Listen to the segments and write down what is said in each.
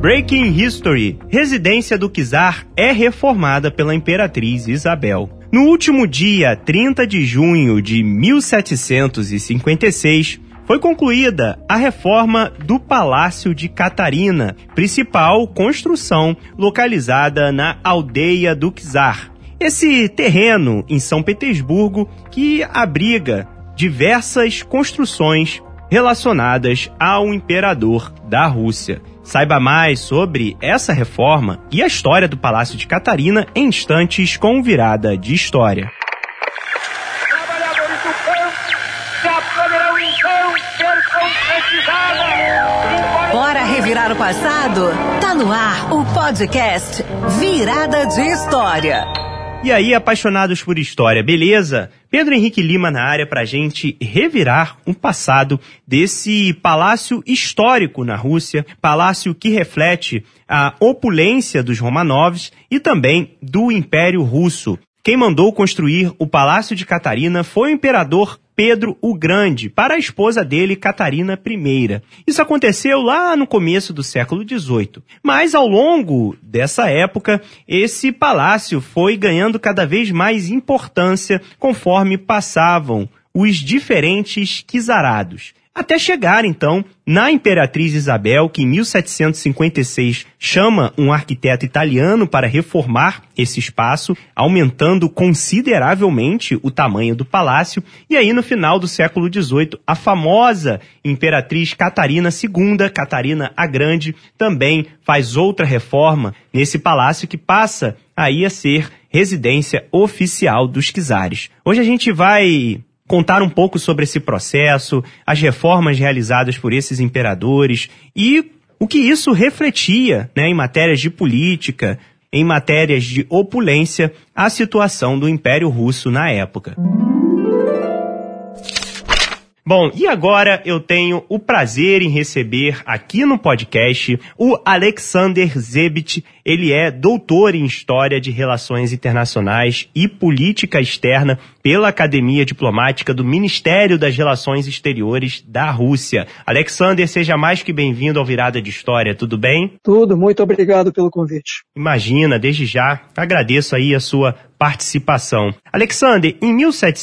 Breaking History. Residência do czar é reformada pela Imperatriz Isabel. No último dia 30 de junho de 1756, foi concluída a reforma do Palácio de Catarina, principal construção localizada na aldeia do czar. Esse terreno em São Petersburgo que abriga diversas construções relacionadas ao imperador da Rússia. Saiba mais sobre essa reforma e a história do Palácio de Catarina em instantes com Virada de História. Trabalhadores do campo, já poderão então ser concretizados. Bora revirar o passado? Tá no ar o podcast Virada de História. E aí, apaixonados por história, beleza? Pedro Henrique Lima na área pra gente revirar um passado desse palácio histórico na Rússia, palácio que reflete a opulência dos Romanovs e também do Império Russo. Quem mandou construir o Palácio de Catarina foi o imperador Pedro o Grande, para a esposa dele, Catarina I. Isso aconteceu lá no começo do século XVIII. Mas, ao longo dessa época, esse palácio foi ganhando cada vez mais importância conforme passavam os diferentes czarados. Até chegar, então, na Imperatriz Isabel, que em 1756 chama um arquiteto italiano para reformar esse espaço, aumentando consideravelmente o tamanho do palácio. E aí, no final do século XVIII, a famosa Imperatriz Catarina II, Catarina a Grande, também faz outra reforma nesse palácio que passa aí a ser residência oficial dos czares. Hoje a gente vai contar um pouco sobre esse processo, as reformas realizadas por esses imperadores e o que isso refletia, em matérias de política, em matérias de opulência, a situação do Império Russo na época. Bom, e agora eu tenho o prazer em receber aqui no podcast o Alexander Zebit. Ele é doutor em História de Relações Internacionais e Política Externa pela Academia Diplomática do Ministério das Relações Exteriores da Rússia. Alexander, seja mais que bem-vindo ao Virada de História, tudo bem? Tudo, muito obrigado pelo convite. Imagina, desde já, agradeço aí a sua participação. Alexander, em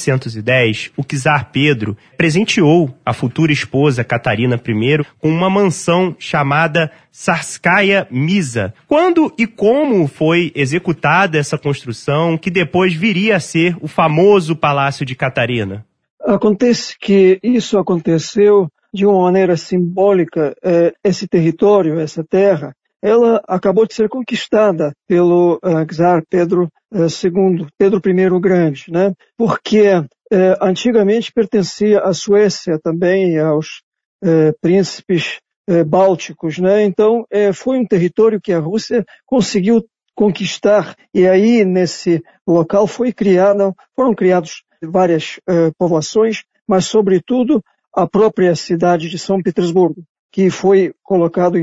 1710, o czar Pedro presenteou a futura esposa Catarina I com uma mansão chamada Tsarskaya Misa. Quando e como foi executada essa construção, que depois viria a ser o famoso Palácio de Catarina? Acontece que isso aconteceu de uma maneira simbólica. Esse território, essa terra, ela acabou de ser conquistada pelo czar Pedro II, Pedro I o Grande, porque antigamente pertencia à Suécia também e aos príncipes bálticos, Então, foi um território que a Rússia conseguiu conquistar e aí nesse local foram criados várias povoações, mas sobretudo a própria cidade de São Petersburgo, que foi colocado em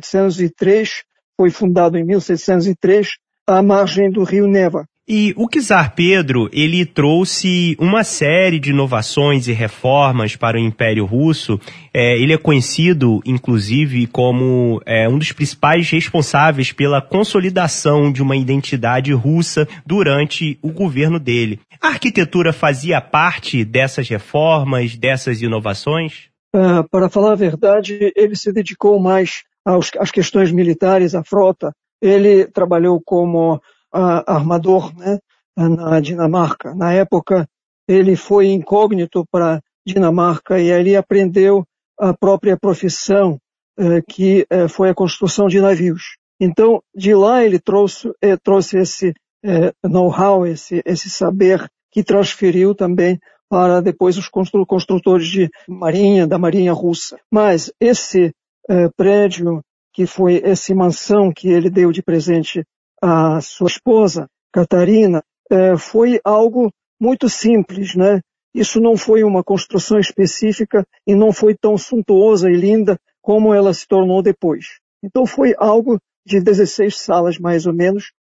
1703, foi fundado em 1703, à margem do rio Neva. E o czar Pedro, ele trouxe uma série de inovações e reformas para o Império Russo. Ele é conhecido, inclusive, como um dos principais responsáveis pela consolidação de uma identidade russa durante o governo dele. A arquitetura fazia parte dessas reformas, dessas inovações? Para falar a verdade, ele se dedicou mais às questões militares, à frota. Ele trabalhou como armador, na Dinamarca. Na época, ele foi incógnito para a Dinamarca e ali aprendeu a própria profissão, que foi a construção de navios. Então, de lá ele trouxe esse know-how, esse saber que transferiu também para depois os construtores de marinha, da marinha russa. Mas esse prédio, que foi essa mansão que ele deu de presente à sua esposa, Catarina, foi algo muito simples, Isso não foi uma construção específica e não foi tão suntuosa e linda como ela se tornou depois. Então foi algo de 16 salas, mais ou menos,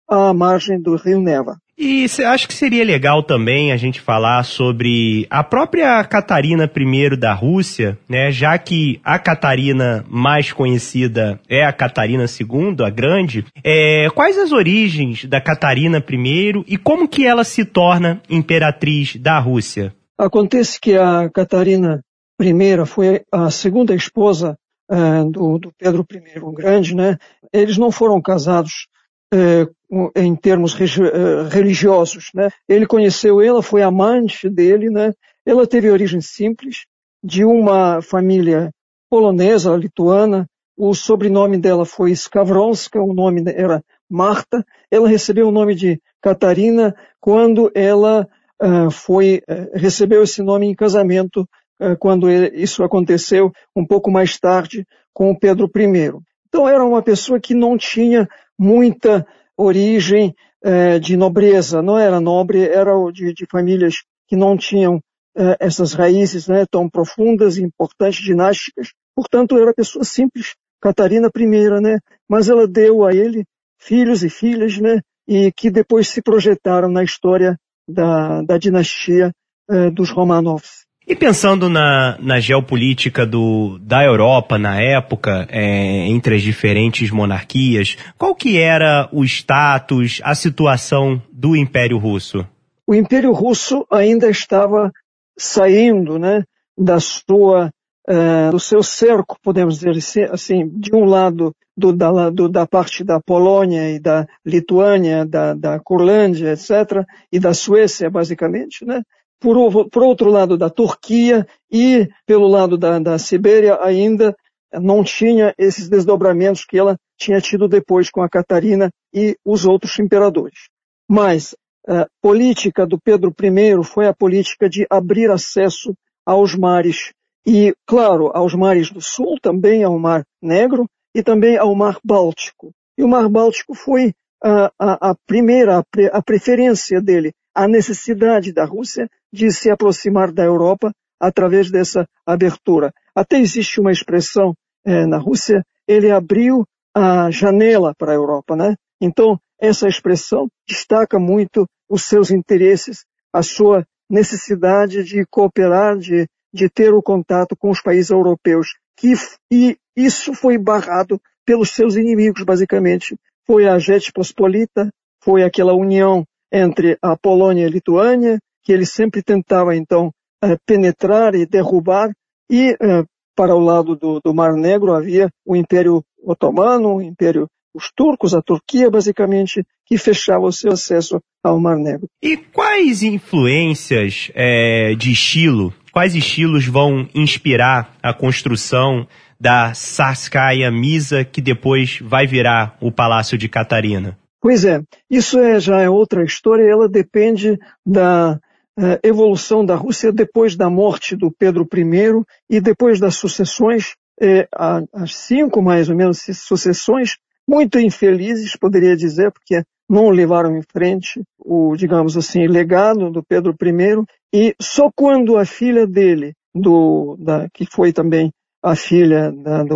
à margem do rio Neva. E acho que seria legal também a gente falar sobre a própria Catarina I da Rússia, né? Já que a Catarina mais conhecida é a Catarina II, a Grande. Quais as origens da Catarina I e como que ela se torna imperatriz da Rússia? Acontece que a Catarina I foi a segunda esposa do Pedro I o Grande, né? Eles não foram casados em termos religiosos, né? Ele conheceu ela, foi amante dele, né? Ela teve origem simples, de uma família polonesa, lituana. O sobrenome dela foi Skawronska, o nome era Marta. Ela recebeu o nome de Catarina quando ela recebeu esse nome em casamento, quando isso aconteceu um pouco mais tarde com o Pedro I. Então era uma pessoa que não tinha muita origem de nobreza, não era nobre, era de famílias que não tinham essas raízes, né, tão profundas e importantes, dinásticas. Portanto, era pessoa simples, Catarina I, né, mas ela deu a ele filhos e filhas, né, e que depois se projetaram na história da dinastia dos Romanovs. E pensando na geopolítica da Europa na época, entre as diferentes monarquias, qual que era o status, a situação do Império Russo? O Império Russo ainda estava saindo, né, do seu cerco, podemos dizer assim, de um lado da parte da Polônia e da Lituânia, da Curlândia, etc., e da Suécia, basicamente, né? Por outro lado da Turquia e pelo lado da Sibéria ainda não tinha esses desdobramentos que ela tinha tido depois com a Catarina e os outros imperadores. Mas a política do Pedro I foi a política de abrir acesso aos mares e, claro, aos mares do sul, também ao Mar Negro e também ao Mar Báltico. E o Mar Báltico foi a preferência dele, a necessidade da Rússia de se aproximar da Europa através dessa abertura. Até existe uma expressão na Rússia, ele abriu a janela para a Europa, né? Então, essa expressão destaca muito os seus interesses, a sua necessidade de cooperar, de ter o contato com os países europeus. E isso foi barrado pelos seus inimigos, basicamente. Foi a Rzeczpospolita, foi aquela união entre a Polônia e a Lituânia, que ele sempre tentava, então, penetrar e derrubar, e para o lado do Mar Negro havia o Império Otomano, os turcos, a Turquia, basicamente, que fechava o seu acesso ao Mar Negro. E quais influências de estilo, quais estilos vão inspirar a construção da Tsarskaya Misa, que depois vai virar o Palácio de Catarina? Pois é, isso já é outra história, ela depende da evolução da Rússia depois da morte do Pedro I e depois das sucessões, as 5 mais ou menos sucessões, muito infelizes, poderia dizer, porque não levaram em frente o, digamos assim, legado do Pedro I, e só quando a filha dele, que foi também a filha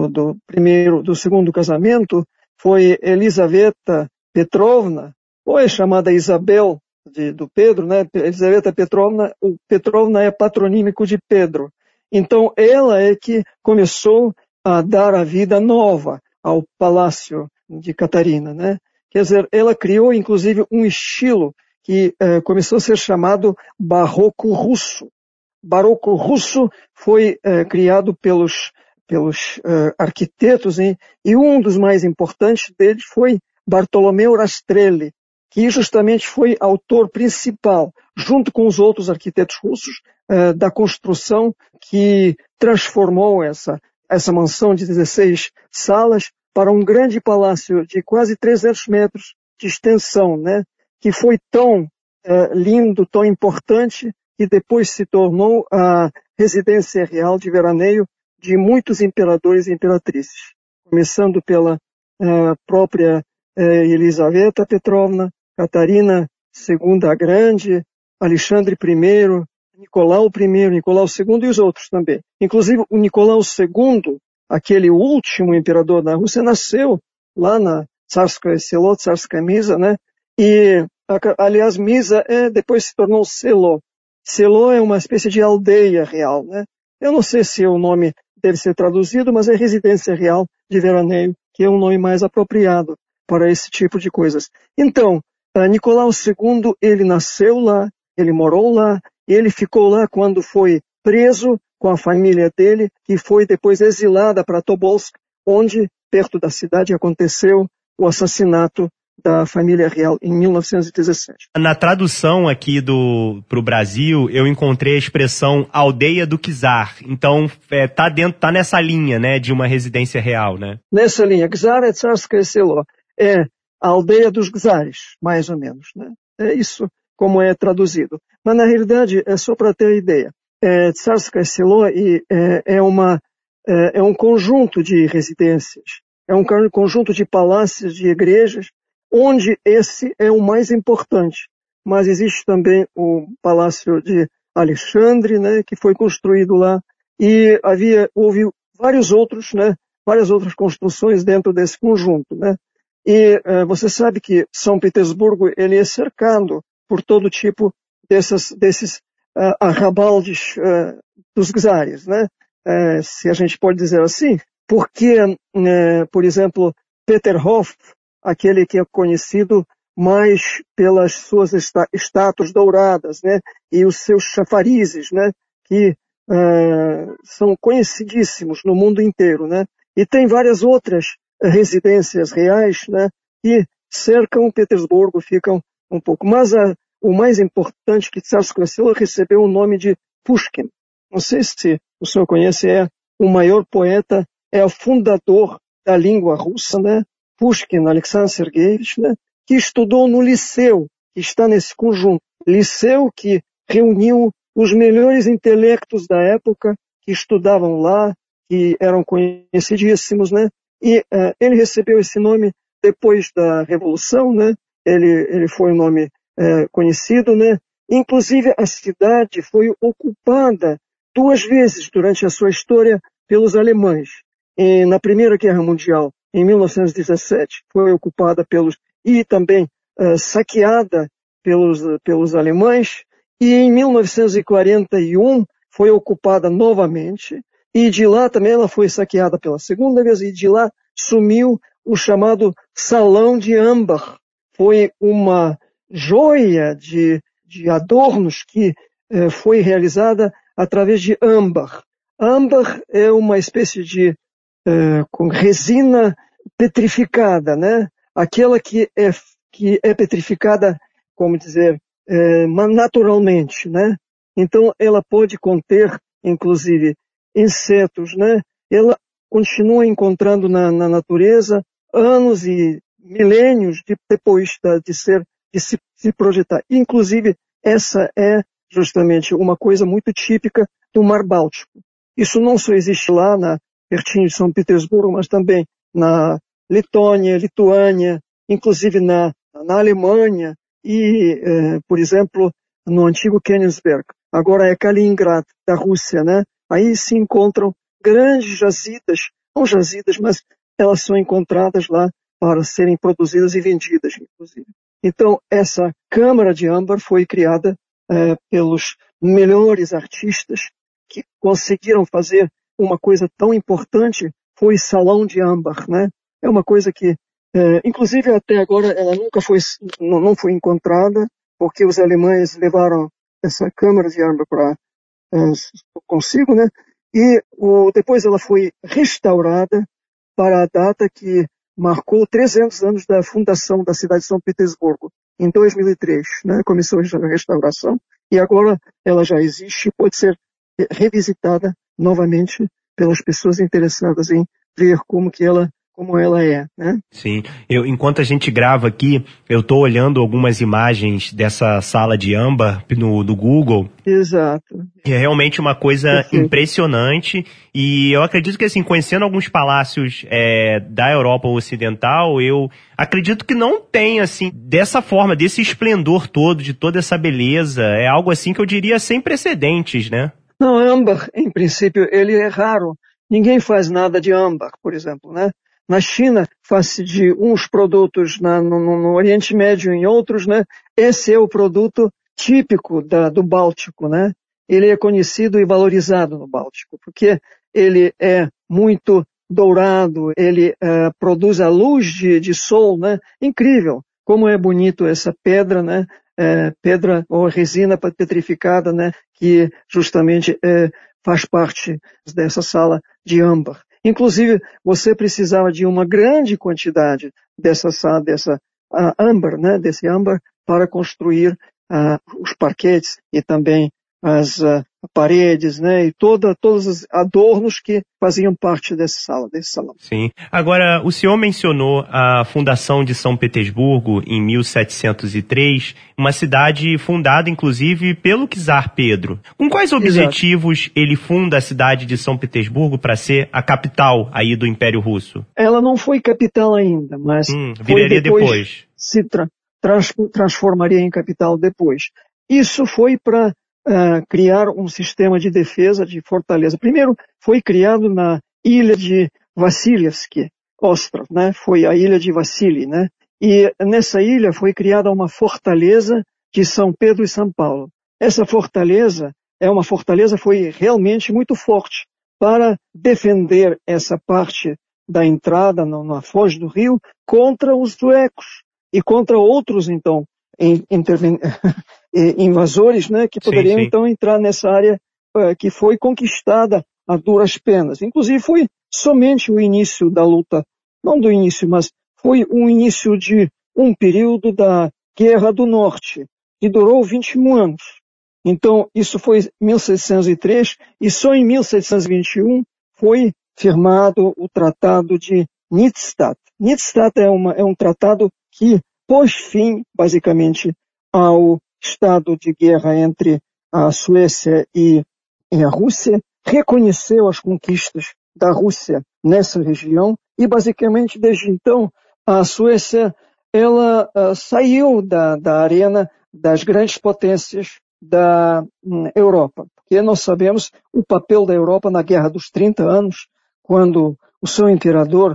do segundo casamento, foi Elisaveta Petrovna, ou é chamada Isabel do Pedro, né? Elisaveta Petrovna, o Petrovna é patronímico de Pedro. Então ela é que começou a dar a vida nova ao Palácio de Catarina, né? Quer dizer, ela criou inclusive um estilo que começou a ser chamado Barroco Russo. Barroco Russo foi criado pelos arquitetos, hein? E um dos mais importantes deles foi Bartolomeu Rastrelli, que justamente foi autor principal, junto com os outros arquitetos russos, da construção que transformou essa mansão de 16 salas para um grande palácio de quase 300 metros de extensão, né? Que foi tão lindo, tão importante, e depois se tornou a residência real de veraneio de muitos imperadores e imperatrizes, começando pela própria Elisaveta Petrovna, Catarina II a Grande, Alexandre I, Nicolau I, Nicolau II e os outros também. Inclusive o Nicolau II, aquele último imperador da Rússia, nasceu lá na Tsarskaya Selo, Tsarskaya Misa, né? E, aliás, Misa depois se tornou Selo. Selo é uma espécie de aldeia real, né? Eu não sei se o nome deve ser traduzido, mas é residência real de veraneio, que é um nome mais apropriado para esse tipo de coisas. Então, Nicolau II, ele nasceu lá, ele morou lá, ele ficou lá quando foi preso com a família dele, que foi depois exilada para Tobolsk, onde, perto da cidade, aconteceu o assassinato da família real em 1917. Na tradução aqui para o Brasil, eu encontrei a expressão aldeia do czar. Então, tá nessa linha, né, de uma residência real, né? Nessa linha, Czar é Tsarskoye Selo, é a aldeia dos czares, mais ou menos, né? É isso como é traduzido. Mas, na realidade, é só para ter ideia. Tsarskoye Selo é um conjunto de residências, é um conjunto de palácios, de igrejas, onde esse é o mais importante. Mas existe também o Palácio de Alexandre, né, que foi construído lá, e houve vários outros, né, várias outras construções dentro desse conjunto, né. E você sabe que São Petersburgo ele é cercado por todo tipo desses arrabaldes dos czares, né, se a gente pode dizer assim, porque, por exemplo, Peterhof, aquele que é conhecido mais pelas suas estátuas douradas, né, e os seus chafarizes, né, que são conhecidíssimos no mundo inteiro, né, e tem várias outras residências reais, né, que cercam Petersburgo, ficam um pouco. Mas o mais importante que Tsarskoye Selo recebeu o nome de Pushkin. Não sei se o senhor conhece, é o maior poeta, é o fundador da língua russa, né, Pushkin, Alexander Sergeyevich, né, que estudou no Liceu, que está nesse conjunto. Liceu que reuniu os melhores intelectos da época, que estudavam lá, que eram conhecidíssimos, né, e ele recebeu esse nome depois da Revolução, né, ele foi um nome conhecido, né, inclusive a cidade foi ocupada 2 vezes durante a sua história pelos alemães. E na Primeira Guerra Mundial, em 1917, foi ocupada e também saqueada pelos alemães, e em 1941 foi ocupada novamente, e de lá também ela foi saqueada pela segunda vez, e de lá sumiu o chamado Salão de âmbar. Foi uma joia de adornos que foi realizada através de âmbar. Âmbar é uma espécie de com resina petrificada, né? Aquela que é petrificada, como dizer, naturalmente, né? Então ela pode conter, inclusive, insetos, né? Ela continua encontrando na natureza anos e milênios depois de se projetar. Inclusive, essa é justamente uma coisa muito típica do Mar Báltico. Isso não só existe lá pertinho de São Petersburgo, mas também na Letônia, Lituânia, inclusive na Alemanha e, por exemplo, no antigo Königsberg. Agora é Kaliningrad, da Rússia, né? Aí se encontram grandes jazidas, não jazidas, mas elas são encontradas lá para serem produzidas e vendidas, inclusive. Então, essa Câmara de âmbar foi criada pelos melhores artistas que conseguiram fazer uma coisa tão importante, foi Salão de âmbar, né? É uma coisa que, inclusive até agora, ela nunca não foi encontrada, porque os alemães levaram essa Câmara de âmbar consigo, né? E depois ela foi restaurada para a data que marcou 300 anos da fundação da cidade de São Petersburgo, em 2003, né? Começou a restauração e agora ela já existe e pode ser revisitada novamente pelas pessoas interessadas em ver como ela é, né? Sim. Enquanto a gente grava aqui, eu estou olhando algumas imagens dessa sala de âmbar no Google. Exato. É realmente uma coisa impressionante e eu acredito que, assim, conhecendo alguns palácios da Europa Ocidental, eu acredito que não tem, assim, dessa forma, desse esplendor todo, de toda essa beleza. É algo, assim, que eu diria sem precedentes, né? Não, âmbar, em princípio, ele é raro. Ninguém faz nada de âmbar, por exemplo, né? na China, face de uns produtos no Oriente Médio em outros, né? Esse é o produto típico do Báltico, né? Ele é conhecido e valorizado no Báltico, porque ele é muito dourado, ele produz a luz de sol, né? Incrível, como é bonito essa pedra, né? Pedra ou resina petrificada, né? Que justamente faz parte dessa sala de âmbar. Inclusive, você precisava de uma grande quantidade dessa âmbar, né? Desse âmbar para construir os parquetes e também as paredes, né, e todos os adornos que faziam parte desse salão. Sim. Agora, o senhor mencionou a fundação de São Petersburgo em 1703, uma cidade fundada, inclusive, pelo czar Pedro. Com quais objetivos Exato. Ele funda a cidade de São Petersburgo para ser a capital aí do Império Russo? Ela não foi capital ainda, mas viraria depois. Se transformaria em capital depois. Isso foi para criar um sistema de defesa, de fortaleza. Primeiro, foi criado na ilha de Vassilievsky Ostrov, né? Foi a ilha de Vassili, né? E nessa ilha foi criada uma fortaleza de São Pedro e São Paulo. Essa fortaleza foi realmente muito forte para defender essa parte da entrada na foz do rio contra os suecos e contra outros, então, invasores, né, que poderiam então entrar nessa área que foi conquistada a duras penas. Inclusive foi somente o início da luta, não do início, mas foi o início de um período da Guerra do Norte, que durou 21 anos. Então isso foi em 1703 e só em 1721 foi firmado o Tratado de Nidstadt. Nidstadt é um tratado que pôs fim, basicamente, ao estado de guerra entre a Suécia e a Rússia, reconheceu as conquistas da Rússia nessa região e, basicamente, desde então, a Suécia ela saiu da arena das grandes potências da Europa. Porque nós sabemos o papel da Europa na Guerra dos 30 anos, quando o seu imperador,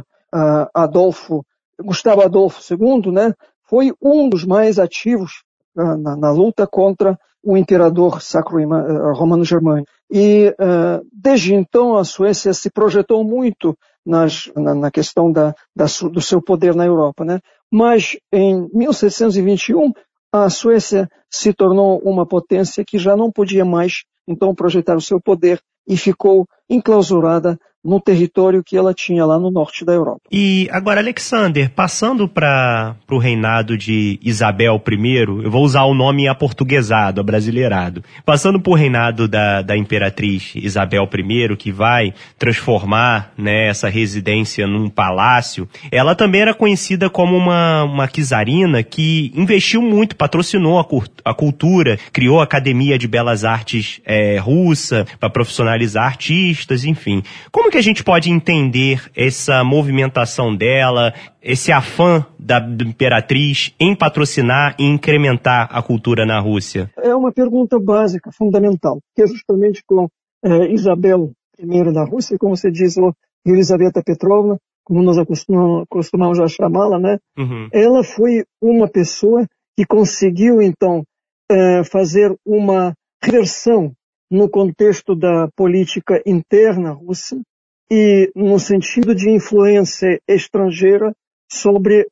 Gustavo Adolfo II, né, foi um dos mais ativos na luta contra o imperador sacro romano-germânico. E desde então a Suécia se projetou muito na questão do seu poder na Europa, né? Mas em 1721 a Suécia se tornou uma potência que já não podia mais então projetar o seu poder e ficou enclausurada no território que ela tinha lá no norte da Europa. E agora, Alexander, passando para o reinado de Isabel I, eu vou usar o nome aportuguesado, abrasileirado. Passando por reinado da imperatriz Isabel I, que vai transformar, né, essa residência num palácio, ela também era conhecida como uma czarina que investiu muito, patrocinou a cultura, criou a Academia de Belas Artes russa para profissionalizar artistas, enfim. Como que a gente pode entender essa movimentação dela, esse afã da imperatriz em patrocinar e incrementar a cultura na Rússia? É uma pergunta básica, fundamental, que é justamente com Isabel I da Rússia, como você diz, Elizaveta Petrovna, como nós costumamos já chamá-la, né? Uhum. Ela foi uma pessoa que conseguiu, então, fazer uma reversão no contexto da política interna russa e no sentido de influência estrangeira sobre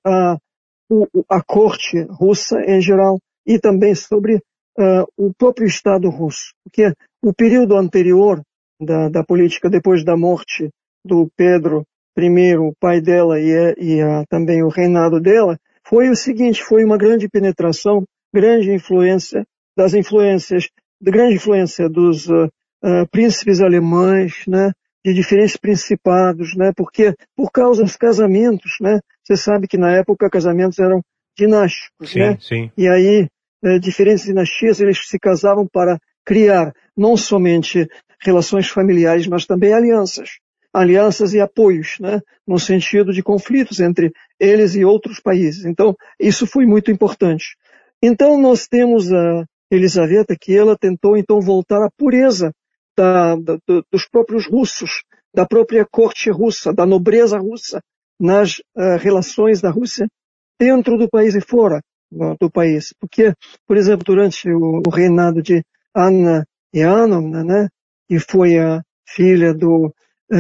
a corte russa em geral e também sobre o próprio Estado russo. Porque o período anterior da política, depois da morte do Pedro I, o pai dela e também o reinado dela, foi o seguinte, foi uma grande penetração, grande influência dos príncipes alemães, né, de diferentes principados, né, porque por causa dos casamentos, né, você sabe que na época casamentos eram dinásticos, sim, né, sim. E aí diferentes dinastias eles se casavam para criar não somente relações familiares, mas também alianças e apoios, né, no sentido de conflitos entre eles e outros países. Então isso foi muito importante. Então nós temos a Elizaveta que ela tentou então voltar à pureza dos próprios russos, da própria corte russa, da nobreza russa, nas relações da Rússia dentro do país e fora do país. Porque, por exemplo, durante o reinado de Anna Ivanovna, né, que foi a filha do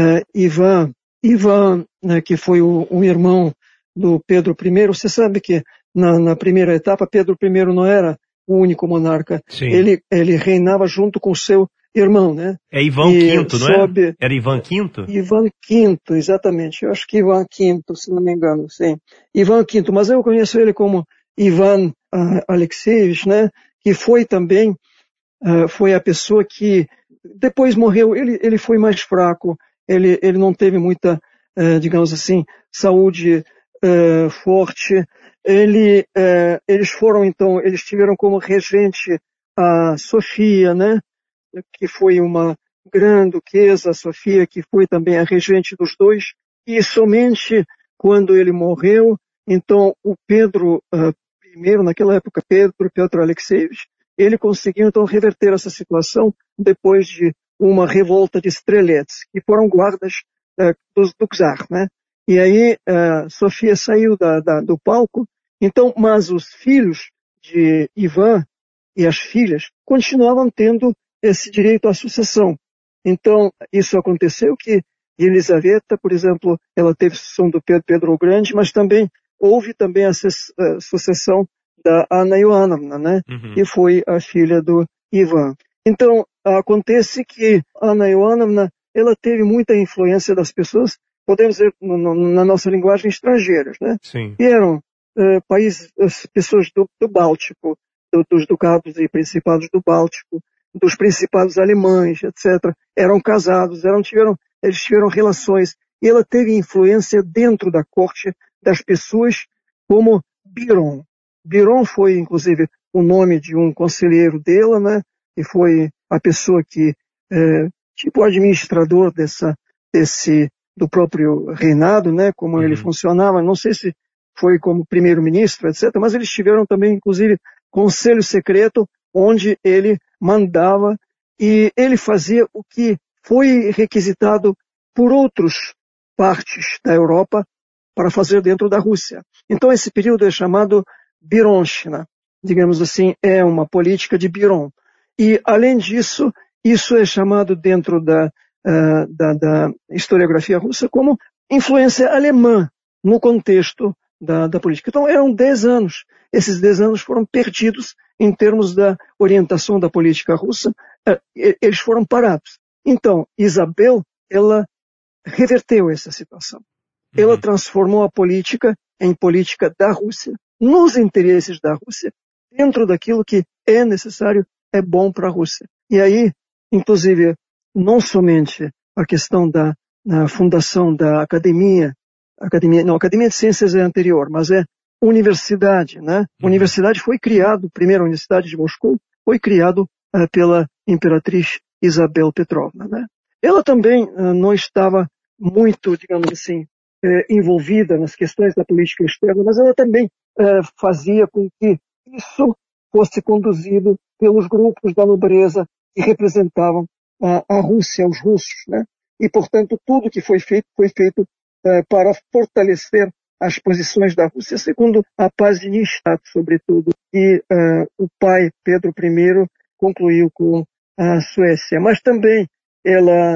Ivan, né, que foi o irmão do Pedro I, você sabe que na primeira etapa Pedro I não era o único monarca. Sim. Ele reinava junto com seu irmão, né? É Ivan V, não é? Era Ivan V? Ivan V, exatamente. Eu acho que Ivan V, se não me engano, sim. Ivan V, mas eu conheço ele como Ivan Alexeyevich, né? Que foi também, foi a pessoa que depois morreu. Ele foi mais fraco, ele não teve muita, digamos assim, saúde forte. Eles foram, então, eles tiveram como regente a Sofia, né? Que foi uma grande duquesa, a Sofia, que foi também a regente dos dois, e somente quando ele morreu, então o Pedro I, naquela época, Petro Alexeyevich, ele conseguiu então reverter essa situação depois de uma revolta de strelets, que foram guardas do czar, né? E aí Sofia saiu do palco, então, mas os filhos de Ivan e as filhas continuavam tendo esse direito à sucessão. Então, isso aconteceu que Elisaveta, por exemplo, ela teve sucessão do Pedro o Grande, mas também houve também a sucessão da Anna Ivanovna, né? Uhum. Que foi a filha do Ivan. Então, acontece que Anna Ivanovna, ela teve muita influência das pessoas, podemos dizer, na nossa linguagem, estrangeiras, né? Sim. Que eram pessoas do Báltico, dos ducados e principados do Báltico, dos principados alemães, etc. Eram casados, eles tiveram relações, e ela teve influência dentro da corte das pessoas como Biron. Biron foi, inclusive, o nome de um conselheiro dela, né? E foi a pessoa que, tipo o administrador do próprio reinado, né? Como ele funcionava, não sei se foi como primeiro-ministro, etc. Mas eles tiveram também, inclusive, conselho secreto, onde ele mandava e ele fazia o que foi requisitado por outras partes da Europa para fazer dentro da Rússia. Então esse período é chamado Bironchina, digamos assim, é uma política de Biron. E além disso, isso é chamado dentro da historiografia russa como influência alemã no contexto da política. Então eram 10 anos. Esses 10 anos foram perdidos em termos da orientação da política russa, eles foram parados. Então, Isabel, ela reverteu essa situação. Ela transformou a política em política da Rússia, nos interesses da Rússia, dentro daquilo que é necessário, é bom para a Rússia. E aí, inclusive, não somente a questão da fundação da academia de ciências é anterior, mas é universidade, né? Universidade foi criado, a primeira universidade de Moscou foi criado pela imperatriz Isabel Petrovna, né? Ela também não estava muito, digamos assim, envolvida nas questões da política externa, mas ela também fazia com que isso fosse conduzido pelos grupos da nobreza que representavam a Rússia, os russos, né? E, portanto, tudo que foi feito para fortalecer as posições da Rússia, segundo a paz de Neustadt, sobretudo, e o pai, Pedro I, concluiu com a Suécia. Mas também ela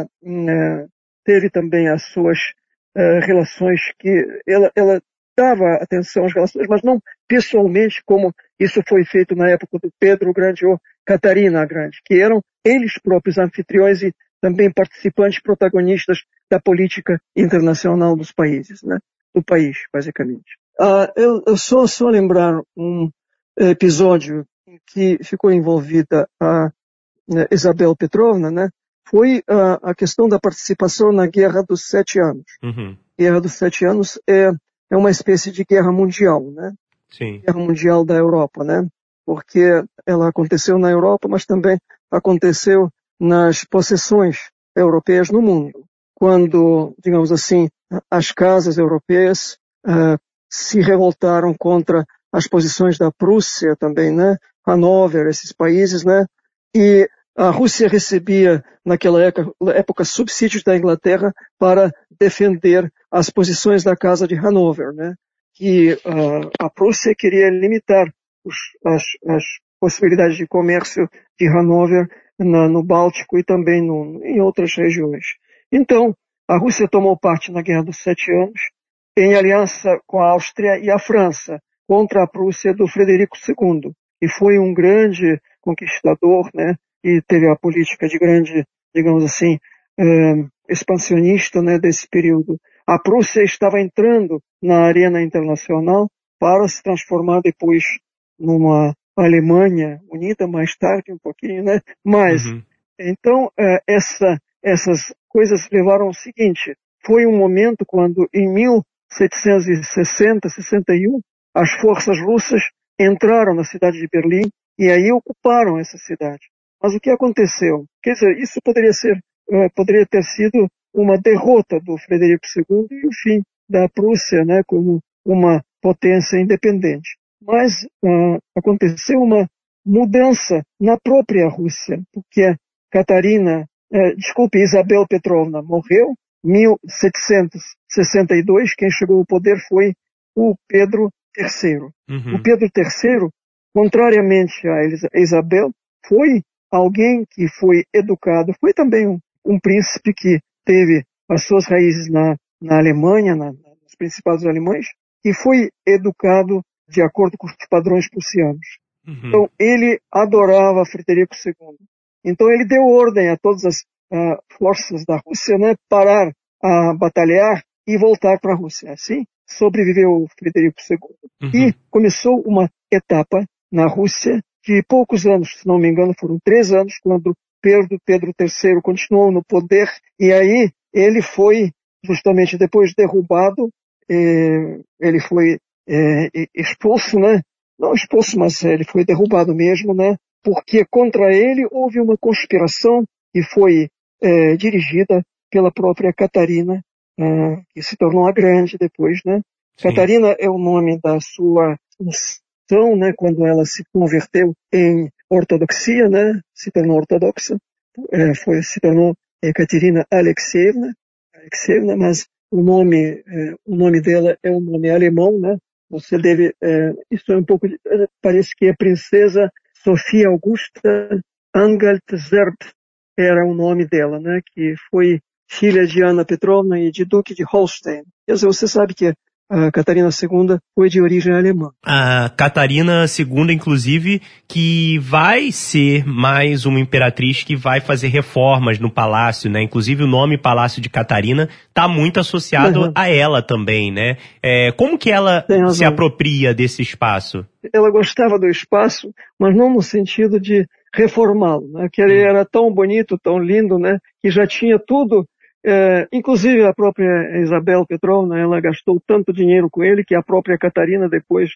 teve também as suas relações que ela dava atenção às relações, mas não pessoalmente, como isso foi feito na época do Pedro o Grande ou Catarina a Grande, que eram eles próprios anfitriões e também participantes protagonistas da política internacional dos países, né? Do país, basicamente. Eu só lembrar um episódio em que ficou envolvida a Isabel Petrovna, né? Foi a questão da participação na Guerra dos 7 Anos. Guerra dos 7 Anos é uma espécie de guerra mundial, né? Sim. Guerra mundial da Europa, né? Porque ela aconteceu na Europa, mas também aconteceu nas possessões europeias no mundo. Quando, digamos assim, as casas europeias se revoltaram contra as posições da Prússia também, né? Hanover, esses países, né? E A Rússia recebia, naquela época, subsídios da Inglaterra para defender as posições da Casa de Hanover, né? Que a Prússia queria limitar as possibilidades de comércio de Hanover no Báltico e também em outras regiões. Então, a Rússia tomou parte na Guerra dos 7 Anos, em aliança com a Áustria e a França, contra a Prússia do Frederico II, que foi um grande conquistador, né? E teve a política de grande, digamos assim, expansionista, né, desse período. A Prússia estava entrando na arena internacional para se transformar depois numa Alemanha unida mais tarde, um pouquinho, né? Mas, então, essas coisas levaram ao seguinte: foi um momento quando, em 1760, 61, as forças russas entraram na cidade de Berlim e aí ocuparam essa cidade. Mas o que aconteceu? Quer dizer, isso poderia ter sido uma derrota do Frederico II e o fim da Prússia, né, como uma potência independente. Mas aconteceu uma mudança na própria Rússia, porque Isabel Petrovna morreu em 1762, quem chegou ao poder foi o Pedro III. O Pedro III, contrariamente a Isabel, foi alguém que foi educado, foi também um príncipe que teve as suas raízes na Alemanha, nos Principados Alemães, e foi educado de acordo com os padrões prussianos. Então, ele adorava Frederico II. Então, ele deu ordem a todas as forças da Rússia, né, parar a batalhar e voltar para a Rússia. Assim, sobreviveu o Frederico II. E começou uma etapa na Rússia de poucos anos, se não me engano, foram 3 anos, quando Pedro III continuou no poder, e aí ele foi, justamente depois derrubado, ele foi expulso, né? Não expulso, mas ele foi derrubado mesmo, né? Porque contra ele houve uma conspiração que foi dirigida pela própria Catarina, que se tornou a Grande depois, né? Sim. Catarina é o nome da sua unção, né? Quando ela se converteu em ortodoxia, né? Se tornou ortodoxa, se tornou Catarina Alexeyevna, mas o nome dela é um nome alemão, né? Você deve, isso é um pouco, parece que é Princesa Sofia Augusta Angelt-Zerb, era o nome dela, né? Que foi filha de Ana Petrovna e de Duque de Holstein. Quer dizer, você sabe que a Catarina II foi de origem alemã. A Catarina II, inclusive, que vai ser mais uma imperatriz que vai fazer reformas no palácio, né? Inclusive o nome Palácio de Catarina está muito associado a ela também, né? Como que ela se apropria desse espaço? Ela gostava do espaço, mas não no sentido de reformá-lo, né? Que ele era tão bonito, tão lindo, né? Que já tinha tudo. Inclusive a própria Isabel Petrovna, ela gastou tanto dinheiro com ele que a própria Catarina depois,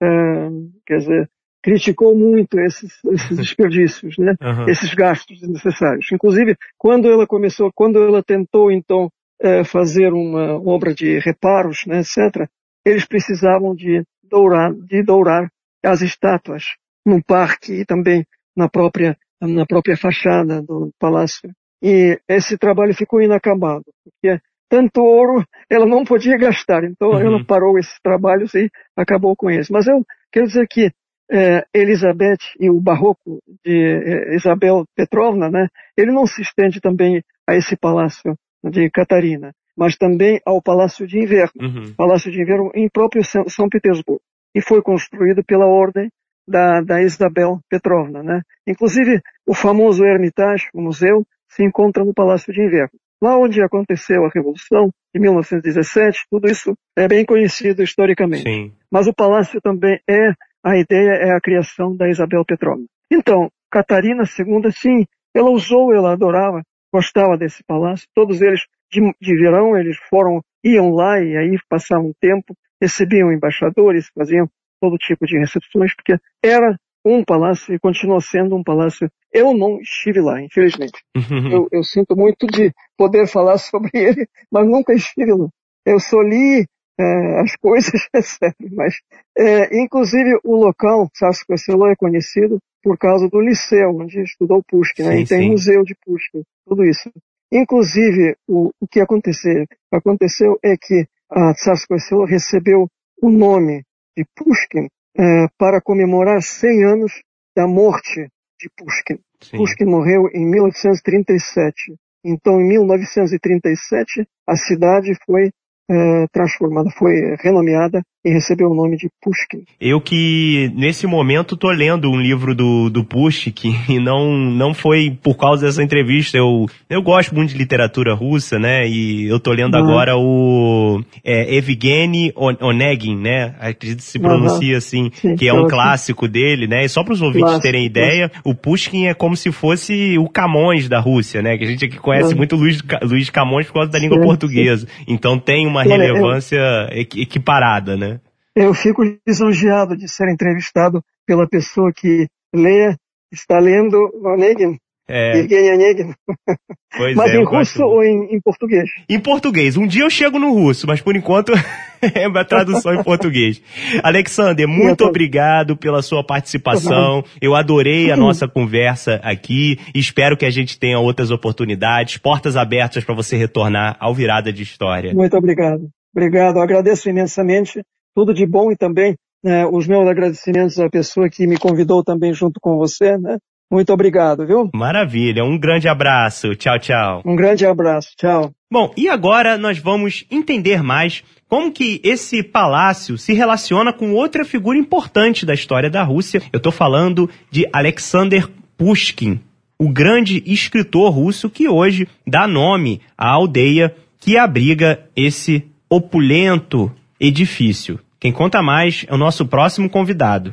criticou muito esses desperdícios, né? Esses gastos desnecessários. Inclusive, quando ela tentou então fazer uma obra de reparos, né, etc., eles precisavam de dourar as estátuas no parque e também na própria fachada do palácio. E esse trabalho ficou inacabado, porque tanto ouro ela não podia gastar, então ela parou esses trabalhos e acabou com eles. Mas eu quero dizer que Elizabeth e o barroco de Isabel Petrovna, né, ele não se estende também a esse palácio de Catarina, mas também ao Palácio de Inverno, Palácio de Inverno em próprio São Petersburgo, e foi construído pela ordem da Isabel Petrovna, né. Inclusive o famoso Hermitage, o museu, se encontra no Palácio de Inverno. Lá onde aconteceu a Revolução, em 1917, tudo isso é bem conhecido historicamente. Sim. Mas o palácio também a ideia é a criação da Isabel Petrovna. Então, Catarina II, sim, ela adorava, gostava desse palácio. Todos eles, de verão, eles iam lá e aí passavam tempo, recebiam embaixadores, faziam todo tipo de recepções, porque era um palácio e continua sendo um palácio. Eu não estive lá, infelizmente. Eu sinto muito de poder falar sobre ele, mas nunca estive lá. Eu só li as coisas, é sério, mas inclusive o local, Tsarskoye-Selo, é conhecido por causa do liceu onde estudou Pushkin, né? E tem museu de Pushkin, tudo isso. Inclusive, o que aconteceu é que a Tsarskoye-Selo recebeu o nome de Pushkin para comemorar 100 anos da morte de Pushkin. Sim. Pushkin morreu em 1837. Então, em 1937, a cidade foi transformada, foi renomeada e recebeu o nome de Pushkin. Eu que, nesse momento, tô lendo um livro do Pushkin e não foi por causa dessa entrevista. Eu gosto muito de literatura russa, né? E eu tô lendo agora o Evgeny Onegin, né? Acredito que se pronuncia assim, sim, que é um clássico dele, né? E só para os ouvintes terem ideia, o Pushkin é como se fosse o Camões da Rússia, né? Que a gente aqui conhece muito Luiz Camões por causa da língua portuguesa. Então tem uma relevância equiparada, né? Eu fico lisonjeado de ser entrevistado pela pessoa que está lendo Onegin. Evgeny Onegin. Mas em russo ou em português? Em português. Um dia eu chego no russo, mas por enquanto é a tradução em português. Alexander, muito obrigado pela sua participação. Eu adorei a nossa conversa aqui. Espero que a gente tenha outras oportunidades, portas abertas para você retornar ao Virada de História. Muito obrigado. Obrigado. Eu agradeço imensamente. Tudo de bom e também os meus agradecimentos à pessoa que me convidou também junto com você, né? Muito obrigado, viu? Maravilha, um grande abraço. Tchau, tchau. Um grande abraço, tchau. Bom, e agora nós vamos entender mais como que esse palácio se relaciona com outra figura importante da história da Rússia. Eu estou falando de Alexander Pushkin, o grande escritor russo que hoje dá nome à aldeia que abriga esse opulento edifício. Quem conta mais é o nosso próximo convidado.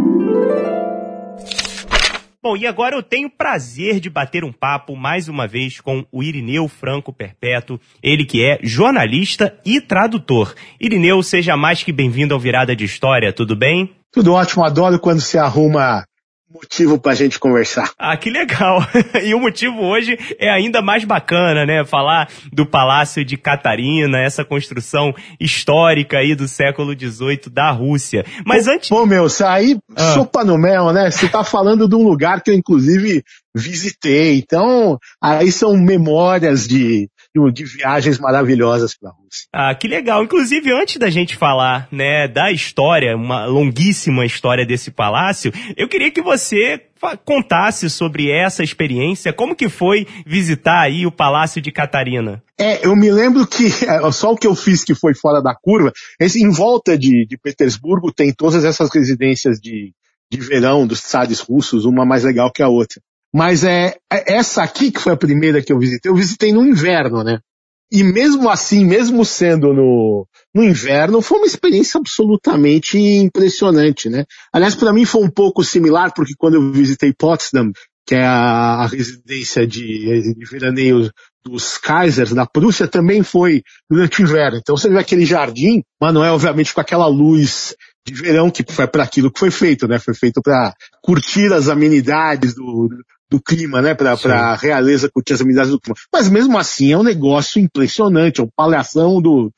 Bom, e agora eu tenho o prazer de bater um papo mais uma vez com o Irineu Franco Perpétuo, ele que é jornalista e tradutor. Irineu, seja mais que bem-vindo ao Virada de História, tudo bem? Tudo ótimo, adoro quando se arruma motivo pra gente conversar. Ah, que legal. E o motivo hoje é ainda mais bacana, né? Falar do Palácio de Catarina, essa construção histórica aí do século XVIII da Rússia. Mas antes... Pô, meu, isso aí, sopa no mel, né? Você tá falando de um lugar que eu, inclusive, visitei. Então, aí são memórias de viagens maravilhosas pela Rússia. Ah, que legal. Inclusive, antes da gente falar, né, da história, uma longuíssima história desse palácio, eu queria que você contasse sobre essa experiência, como que foi visitar aí o Palácio de Catarina? Eu me lembro que só o que eu fiz que foi fora da curva, em volta de Petersburgo tem todas essas residências de verão dos tsares russos, uma mais legal que a outra. Mas essa aqui, que foi a primeira que eu visitei no inverno, né? E mesmo assim, mesmo sendo no inverno, foi uma experiência absolutamente impressionante, né? Aliás, para mim foi um pouco similar, porque quando eu visitei Potsdam, que é a residência de veraneio dos Kaisers da Prússia, também foi durante o inverno. Então você vê aquele jardim, mas não é obviamente com aquela luz de verão que foi para aquilo que foi feito, né? Foi feito para curtir as amenidades do clima, né? Pra realeza curtir as amenidades do clima. Mas mesmo assim é um negócio impressionante, é um palhação do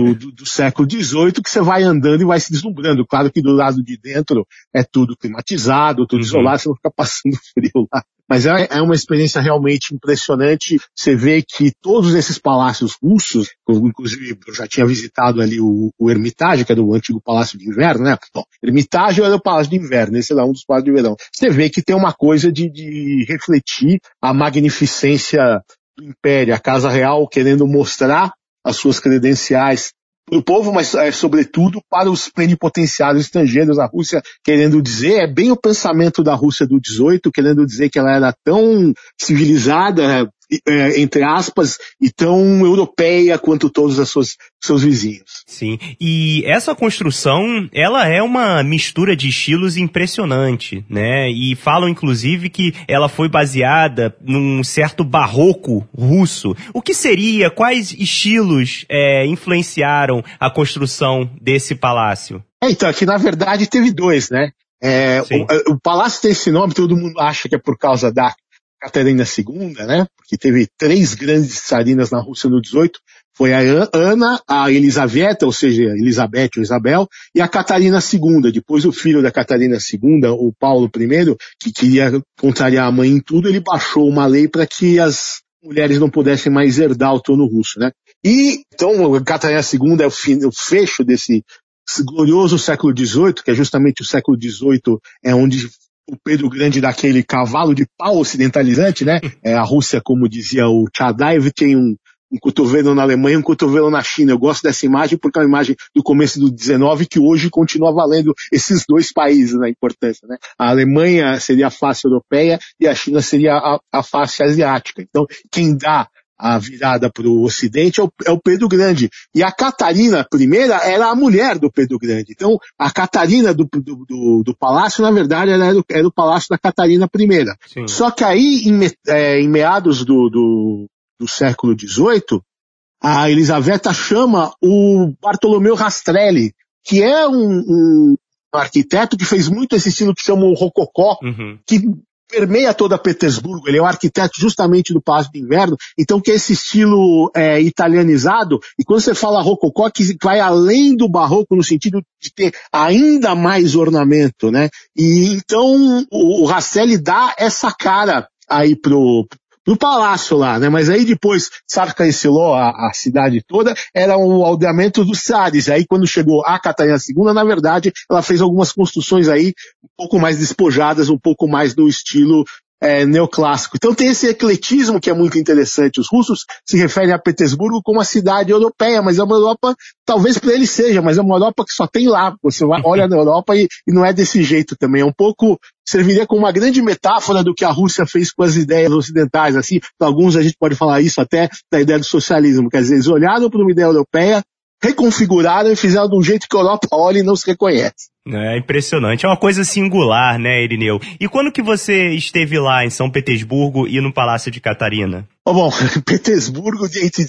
século XVIII que você vai andando e vai se deslumbrando. Claro que do lado de dentro é tudo climatizado, tudo isolado, você não fica passando frio lá. Mas é uma experiência realmente impressionante. Você vê que todos esses palácios russos, inclusive eu já tinha visitado ali o Hermitage, que era o antigo Palácio de Inverno, né? Bom, Hermitage era o Palácio de Inverno, esse era um dos palácios de verão. Você vê que tem uma coisa de refletir a magnificência do Império, a Casa Real querendo mostrar as suas credenciais para o povo, mas sobretudo para os plenipotenciários estrangeiros. A Rússia querendo dizer, é bem o pensamento da Rússia do 18, querendo dizer que ela era tão civilizada, entre aspas, e tão europeia quanto todos os seus vizinhos. Sim, e essa construção, ela é uma mistura de estilos impressionante, né? E falam, inclusive, que ela foi baseada num certo barroco russo. O que seria, quais estilos influenciaram a construção desse palácio? Então, aqui na verdade teve dois, né? O palácio tem esse nome, todo mundo acha que é por causa da Catarina II, né? Porque teve 3 grandes tsarinas na Rússia no 18. Foi a Ana, a Elisaveta, ou seja, Elizabeth ou Isabel, e a Catarina II. Depois o filho da Catarina II, o Paulo I, que queria contrariar a mãe em tudo, ele baixou uma lei para que as mulheres não pudessem mais herdar o trono russo, né? E, então, a Catarina II é o fecho desse glorioso século XVIII, que é justamente o século XVIII, é onde o Pedro Grande dá aquele cavalo de pau ocidentalizante, né? A Rússia, como dizia o Chadaev, tem um cotovelo na Alemanha e um cotovelo na China. Eu gosto dessa imagem porque é uma imagem do começo do 19 que hoje continua valendo esses dois países na importância, né? A Alemanha seria a face europeia e a China seria a face asiática. Então, quem dá a virada para o Ocidente é o Pedro Grande. E a Catarina I era a mulher do Pedro Grande. Então, a Catarina do palácio, na verdade, era o palácio da Catarina I. Sim. Só que aí, em meados do século XVIII, a Elisaveta chama o Bartolomeu Rastrelli, que é um arquiteto que fez muito esse estilo que chama o Rococó, que permeia toda Petersburgo. Ele é o arquiteto justamente do Palácio de Inverno, então que é esse estilo italianizado, e quando você fala Rococó, que vai além do barroco no sentido de ter ainda mais ornamento, né? E então o Rastrelli dá essa cara aí pro palácio lá, né? Mas aí depois, Tsarskoye-Selo, a cidade toda, era o aldeamento dos tsares. Aí quando chegou a Catarina II, na verdade, ela fez algumas construções aí um pouco mais despojadas, um pouco mais no estilo neoclássico. Então tem esse ecletismo que é muito interessante. Os russos se referem a Petersburgo como uma cidade europeia, mas é uma Europa, talvez para eles seja, mas é uma Europa que só tem lá. Você olha na Europa e não é desse jeito também. É um pouco, serviria como uma grande metáfora do que a Rússia fez com as ideias ocidentais. Assim, para alguns a gente pode falar isso até da ideia do socialismo. Quer dizer, eles olharam para uma ideia europeia, reconfiguraram e fizeram de um jeito que a Europa olha e não se reconhece. É impressionante, é uma coisa singular, né, Irineu? E quando que você esteve lá em São Petersburgo e no Palácio de Catarina? Bom, Petersburgo,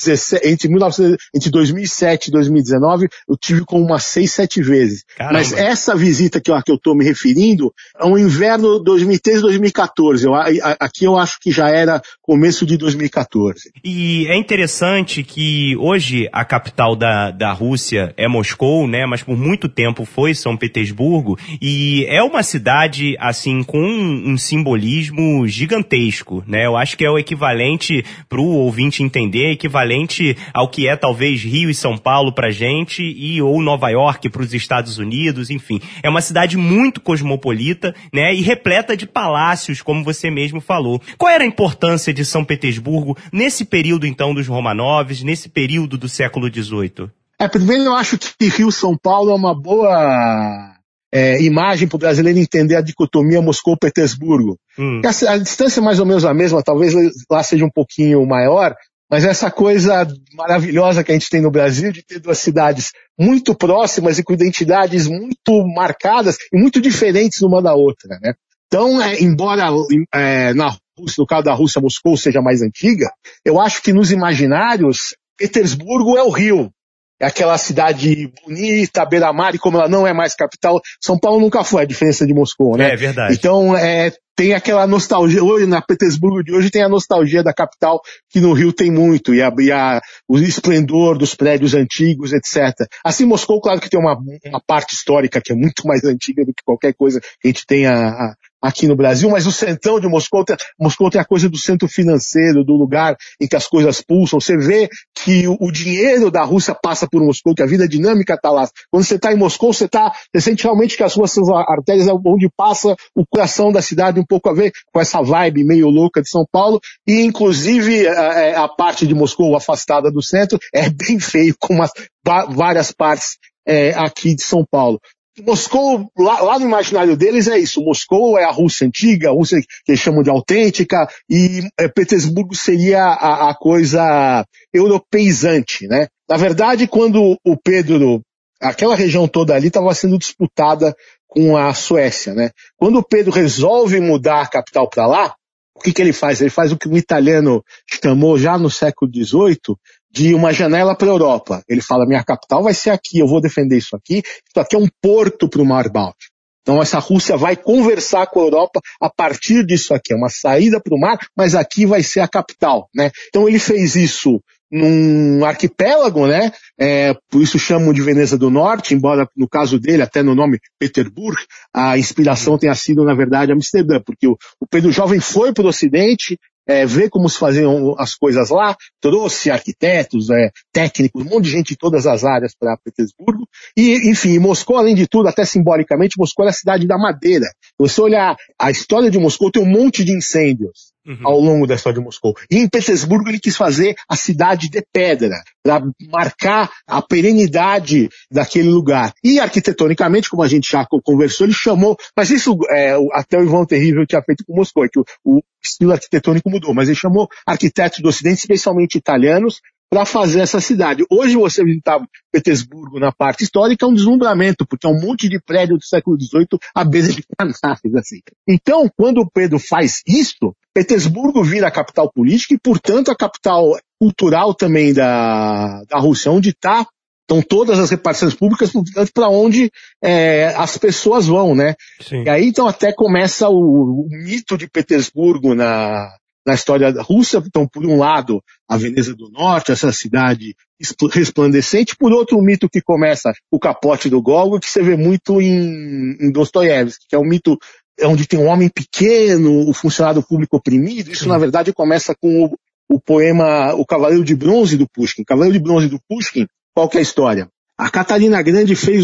entre 2007 e 2019, eu tive como umas 6, 7 vezes. Caramba. Mas essa visita que eu estou me referindo é um inverno 2013, 2014. Aqui eu acho que já era começo de 2014. E é interessante que hoje a capital da Rússia é Moscou, né? Mas por muito tempo foi São Petersburgo. E é uma cidade, assim, com um simbolismo gigantesco, né? Eu acho que é o equivalente para o ouvinte entender, equivalente ao que é talvez Rio e São Paulo pra gente ou Nova York para os Estados Unidos, enfim. É uma cidade muito cosmopolita, né, e repleta de palácios, como você mesmo falou. Qual era a importância de São Petersburgo nesse período, então, dos Romanovs, nesse período do século XVIII? Primeiro eu acho que Rio e São Paulo é uma boa imagem para o brasileiro entender a dicotomia Moscou-Petersburgo. A distância é mais ou menos a mesma, talvez lá seja um pouquinho maior, mas essa coisa maravilhosa que a gente tem no Brasil de ter duas cidades muito próximas e com identidades muito marcadas e muito diferentes uma da outra, né? Então, embora na Rússia, no caso da Rússia, Moscou seja mais antiga, eu acho que nos imaginários, Petersburgo é o Rio. É aquela cidade bonita, beira-mar, e como ela não é mais capital, São Paulo nunca foi, a diferença de Moscou, né? É verdade. Então, tem aquela nostalgia, hoje na Petersburgo de hoje tem a nostalgia da capital, que no Rio tem muito, e o esplendor dos prédios antigos, etc. Assim, Moscou, claro que tem uma parte histórica que é muito mais antiga do que qualquer coisa que a gente tenha aqui no Brasil, mas o centrão de Moscou tem a coisa do centro financeiro, do lugar em que as coisas pulsam. Você vê que o dinheiro da Rússia passa por Moscou, que a vida dinâmica está lá. Quando você está em Moscou, você sente realmente que as ruas são artérias onde passa o coração da cidade, um pouco a ver com essa vibe meio louca de São Paulo, e inclusive a parte de Moscou afastada do centro é bem feio, com várias partes aqui de São Paulo. Moscou, lá no imaginário deles é isso. Moscou é a Rússia antiga, a Rússia que eles chamam de autêntica, e Petersburgo seria a coisa europeizante, né? Na verdade, quando o Pedro, aquela região toda ali estava sendo disputada com a Suécia, né? Quando o Pedro resolve mudar a capital para lá, o que ele faz? Ele faz o que um italiano chamou já no século XVIII de uma janela para a Europa. Ele fala, minha capital vai ser aqui, eu vou defender isso aqui é um porto para o Mar Báltico. Então essa Rússia vai conversar com a Europa a partir disso aqui, é uma saída para o mar, mas aqui vai ser a capital, né? Então ele fez isso num arquipélago, né? Por isso chamam de Veneza do Norte, embora no caso dele, até no nome Petersburg, a inspiração tenha sido, na verdade, Amsterdã, porque o Pedro Jovem foi para o Ocidente, ver como se faziam as coisas lá, trouxe arquitetos, técnicos, um monte de gente de todas as áreas para Petersburgo, e, enfim, Moscou, além de tudo, até simbolicamente, Moscou é a cidade da madeira. Se você olhar a história de Moscou, tem um monte de incêndios ao longo da história de Moscou. E em Petersburgo ele quis fazer a cidade de pedra, para marcar a perenidade daquele lugar. E arquitetonicamente, como a gente já conversou, ele chamou, mas isso até o Ivan Terrível tinha feito com Moscou, que o estilo arquitetônico mudou, mas ele chamou arquitetos do Ocidente, especialmente italianos, para fazer essa cidade. Hoje você visitar Petersburgo na parte histórica é um deslumbramento, porque é um monte de prédio do século XVIII à beira de canais, assim. Então, quando o Pedro faz isso, Petersburgo vira a capital política e, portanto, a capital cultural também da Rússia, onde estão todas as repartições públicas, portanto, para onde as pessoas vão, né? Sim. E aí, então, até começa o mito de Petersburgo na história da Rússia. Então, por um lado, a Veneza do Norte, essa cidade resplandecente, por outro, um mito que começa o Capote do Gogol, que você vê muito em Dostoiévski, que é um mito onde tem um homem pequeno, o funcionário público oprimido. Isso, na verdade, começa com o poema O Cavaleiro de Bronze do Pushkin. Cavaleiro de Bronze do Pushkin, qual que é a história? A Catarina Grande fez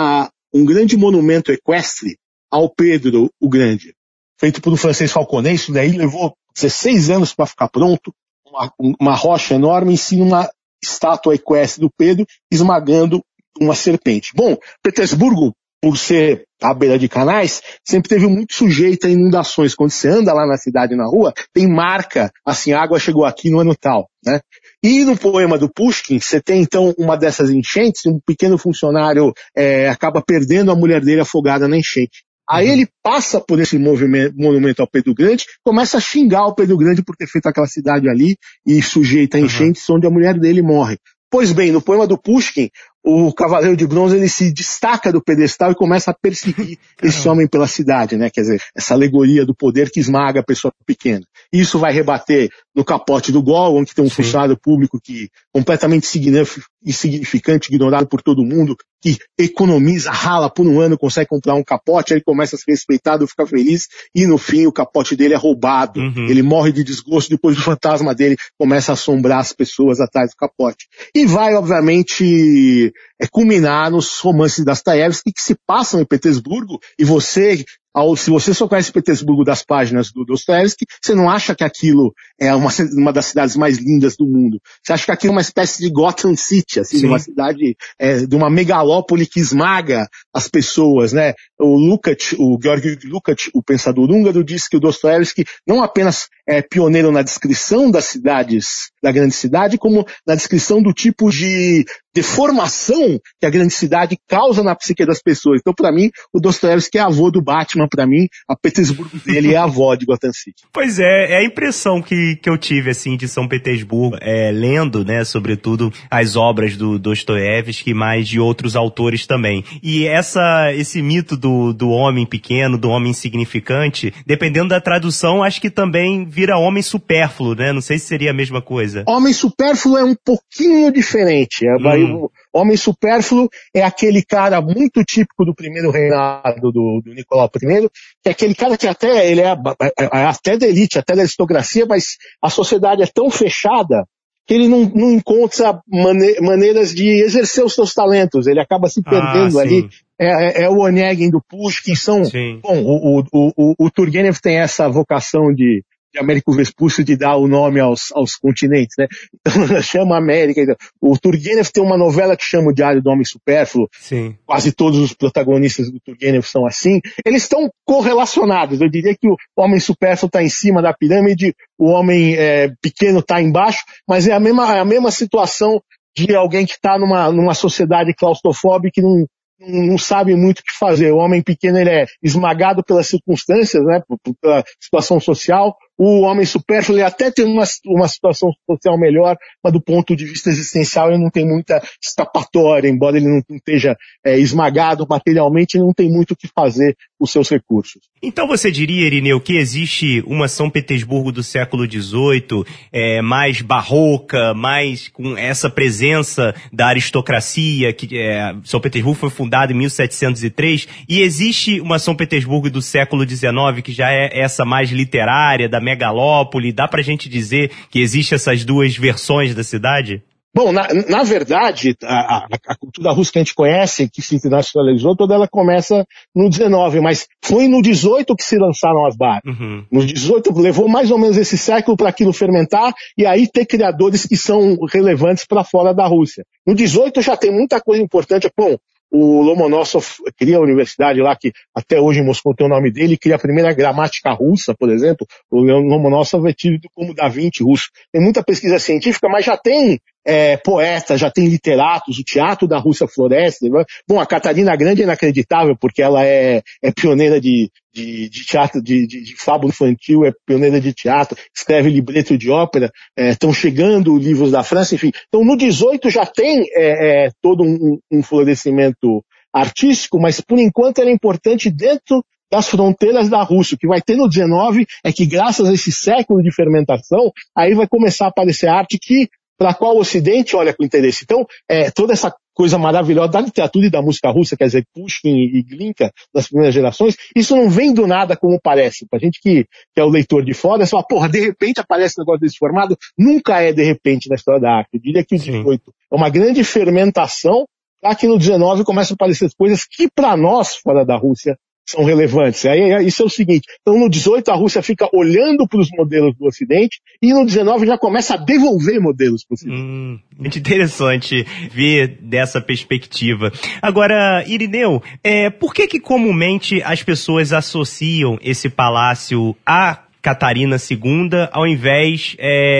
um grande monumento equestre ao Pedro o Grande, feito por um francês Falconet. Isso daí levou 16 anos para ficar pronto, uma rocha enorme em cima de uma estátua equestre do Pedro, esmagando uma serpente. Bom, Petersburgo, por ser à beira de canais, sempre teve muito sujeito a inundações. Quando você anda lá na cidade, na rua, tem marca, assim, a água chegou aqui no ano tal, né? E no poema do Pushkin, você tem então uma dessas enchentes, um pequeno funcionário acaba perdendo a mulher dele afogada na enchente. Aí ele passa por esse monumento ao Pedro Grande, começa a xingar o Pedro Grande por ter feito aquela cidade ali e sujeita a enchentes onde a mulher dele morre. Pois bem, no poema do Pushkin, o Cavaleiro de Bronze ele se destaca do pedestal e começa a perseguir esse homem pela cidade, né? Quer dizer, essa alegoria do poder que esmaga a pessoa pequena. Isso vai rebater no Capote do Gogol, onde tem um funcionário público que completamente insignificante, ignorado por todo mundo, que economiza, rala por um ano, consegue comprar um capote, aí começa a ser respeitado, fica feliz, e no fim o capote dele é roubado. Ele morre de desgosto, depois o fantasma dele começa a assombrar as pessoas atrás do capote. E vai, obviamente, culminar nos romances Dostoiévski que se passam em Petersburgo, e se você só conhece Petersburgo das páginas do Dostoiévski, você não acha que aquilo é uma das cidades mais lindas do mundo. Você acha que aquilo é uma espécie de Gotham City, assim, de uma cidade, de uma megalópole que esmaga as pessoas, né? O Georgy Lukács, o pensador húngaro, disse que o Dostoiévski não apenas é pioneiro na descrição das cidades, da grande cidade, como na descrição do tipo de deformação que a grande cidade causa na psique das pessoas. Então, para mim, o Dostoiévski é avô do Batman. Para mim, a Petersburgo dele é a avó de Gotham City. Pois é a impressão que eu tive, assim, de São Petersburgo, lendo, né, sobretudo, as obras do Dostoiévski, mas de outros autores também. E esse mito do homem pequeno, do homem insignificante, dependendo da tradução, acho que também vira homem supérfluo, né? Não sei se seria a mesma coisa. Homem supérfluo é um pouquinho diferente. O homem supérfluo é aquele cara muito típico do primeiro reinado do Nicolau I, que é aquele cara que até ele é até da elite, até da aristocracia, mas a sociedade é tão fechada que ele não encontra maneiras de exercer os seus talentos. Ele acaba se perdendo ali. É o Onegin do Pushkin. Bom, o Turgenev tem essa vocação de Américo Vespúcio de dar o nome aos continentes, né? Então, chama América. Então. O Turgenev tem uma novela que chama O Diário do Homem Supérfluo. Sim. Quase todos os protagonistas do Turgenev são assim. Eles estão correlacionados. Eu diria que o homem supérfluo está em cima da pirâmide, o homem pequeno está embaixo, mas é a mesma situação de alguém que está numa sociedade claustrofóbica que não sabe muito o que fazer. O homem pequeno ele é esmagado pelas circunstâncias, né, pela situação social. o homem supérfluo até tem uma situação social melhor, mas do ponto de vista existencial ele não tem muita escapatória, embora ele não esteja esmagado materialmente, ele não tem muito o que fazer com os seus recursos. Então você diria, Irineu, que existe uma São Petersburgo do século XVIII mais barroca, mais com essa presença da aristocracia, que São Petersburgo foi fundado em 1703, e existe uma São Petersburgo do século XIX, que já é essa mais literária, da megalópole? Dá pra gente dizer que existem essas duas versões da cidade? Bom, na verdade, a cultura russa que a gente conhece, que se internacionalizou, toda ela começa no 19, mas foi no 18 que se lançaram as bares. Uhum. No 18 levou mais ou menos esse século para aquilo fermentar e aí ter criadores que são relevantes para fora da Rússia. No 18 já tem muita coisa importante. Bom, o Lomonosov cria a universidade lá, que até hoje em Moscou tem o nome dele, cria a primeira gramática russa, por exemplo. O Lomonosov é tido como Da Vinci russo. Tem muita pesquisa científica, mas já tem poetas, já tem literatos, o teatro da Rússia floresce. Bom, a Catarina Grande é inacreditável, porque ela é pioneira de teatro, de fábula infantil, é pioneira de teatro, escreve libreto de ópera, estão chegando livros da França, enfim. Então, no 18 já tem todo um florescimento artístico, mas por enquanto era importante dentro das fronteiras da Rússia. O que vai ter no 19 é que, graças a esse século de fermentação, aí vai começar a aparecer arte para a qual o Ocidente olha com interesse. Então, toda essa coisa maravilhosa da literatura e da música russa, quer dizer, Pushkin e Glinka, das primeiras gerações, isso não vem do nada como parece. Pra gente que é o leitor de fora, é só, de repente aparece um negócio desse formado. Nunca é de repente na história da arte. Eu diria que o 18 é uma grande fermentação, para que no 19 começam a aparecer coisas que para nós, fora da Rússia, são relevantes. Aí, isso é o seguinte, então no 18 a Rússia fica olhando para os modelos do Ocidente e no 19 já começa a devolver modelos para o Ocidente. Muito interessante ver dessa perspectiva. Agora, Irineu, por que comumente as pessoas associam esse palácio a Catarina II, ao invés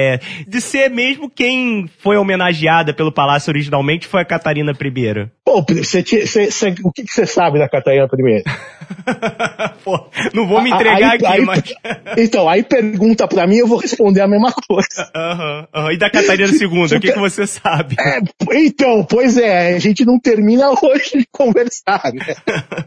de ser mesmo quem foi homenageada pelo palácio originalmente foi a Catarina I? Bom, o que você sabe da Catarina I? Pô, não vou me entregar mas... Então, aí pergunta pra mim, eu vou responder a mesma coisa. E da Catarina II, o que você sabe? Então, pois a gente não termina hoje de conversar, né?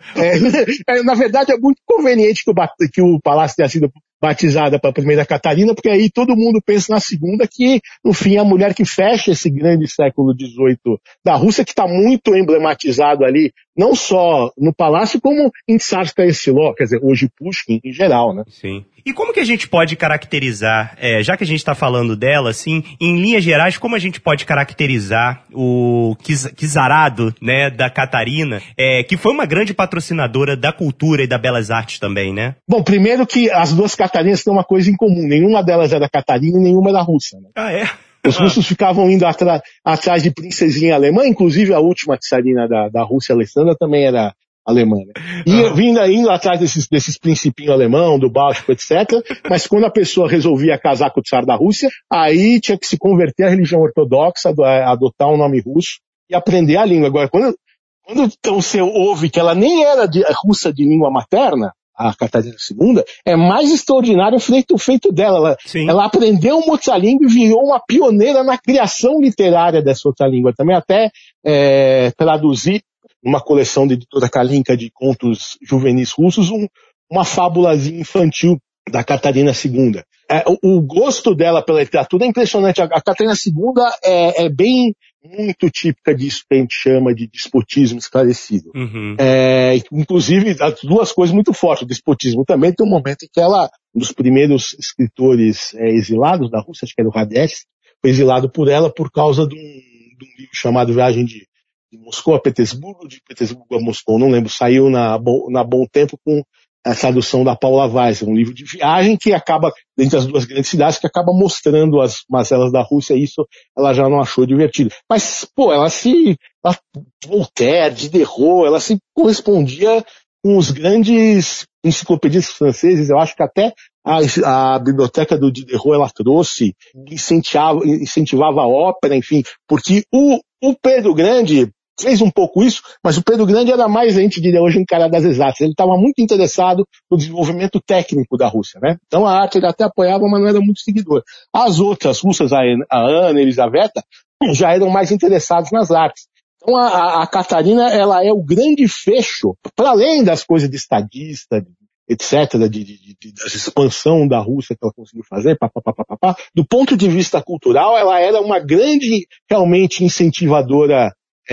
Na verdade, é muito conveniente que o palácio tenha sido batizada para a primeira Catarina, porque aí todo mundo pensa na segunda, que, no fim, é a mulher que fecha esse grande século XVIII da Rússia, que está muito emblematizado ali, não só no palácio, como em Tsarskaya Selo, quer dizer, hoje Pushkin em geral, né? Sim. E como que a gente pode caracterizar, já que a gente está falando dela, assim, em linhas gerais, como a gente pode caracterizar o czarado, né, da Catarina, que foi uma grande patrocinadora da cultura e das belas artes também, né? Bom, primeiro que as duas Catarinas têm uma coisa em comum, nenhuma delas era Catarina e nenhuma era russa, né? Ah, é? Os russos ficavam indo atrás de princesinha alemã, inclusive a última czarina da Rússia, Alessandra, também era alemã, né? E indo atrás desses principinhos alemão, do Báltico, etc. Mas quando a pessoa resolvia casar com o tsar da Rússia, aí tinha que se converter à religião ortodoxa, adotar um nome russo e aprender a língua. Agora, quando então você ouve que ela nem era russa de língua materna, a Catarina II, é mais extraordinário o feito dela. Ela aprendeu uma outra língua e virou uma pioneira na criação literária dessa outra língua. Também até traduzir uma coleção de editora Kalinka de contos juvenis russos, uma fábulazinha infantil da Catarina II. O gosto dela pela literatura é impressionante. A Catarina II é bem muito típica disso que a gente chama de despotismo esclarecido. Uhum. Inclusive, as duas coisas muito fortes. O despotismo também tem um momento em que ela, um dos primeiros escritores exilados da Rússia, acho que era o Radech, foi exilado por ela por causa de um livro chamado Viagem de Moscou a Petersburgo, de Petersburgo a Moscou, não lembro, saiu na Bom Tempo com a tradução da Paula Weiss, um livro de viagem que acaba, entre as duas grandes cidades, que acaba mostrando as mazelas da Rússia, e isso ela já não achou divertido. Mas, Voltaire, Diderot, ela se correspondia com os grandes enciclopedistas franceses. Eu acho que até a biblioteca do Diderot ela trouxe, incentivava a ópera, enfim, porque o Pedro Grande fez um pouco isso, mas o Pedro Grande era mais, a gente diria hoje, um cara das exatas. Ele estava muito interessado no desenvolvimento técnico da Rússia, né? Então a arte ele até apoiava, mas não era muito seguidor. As outras russas, a Ana, a Elisaveta, já eram mais interessados nas artes. Então a Catarina, ela é o grande fecho, para além das coisas de estadista, etc., da expansão da Rússia que ela conseguiu fazer, do ponto de vista cultural, ela era uma grande, realmente, incentivadora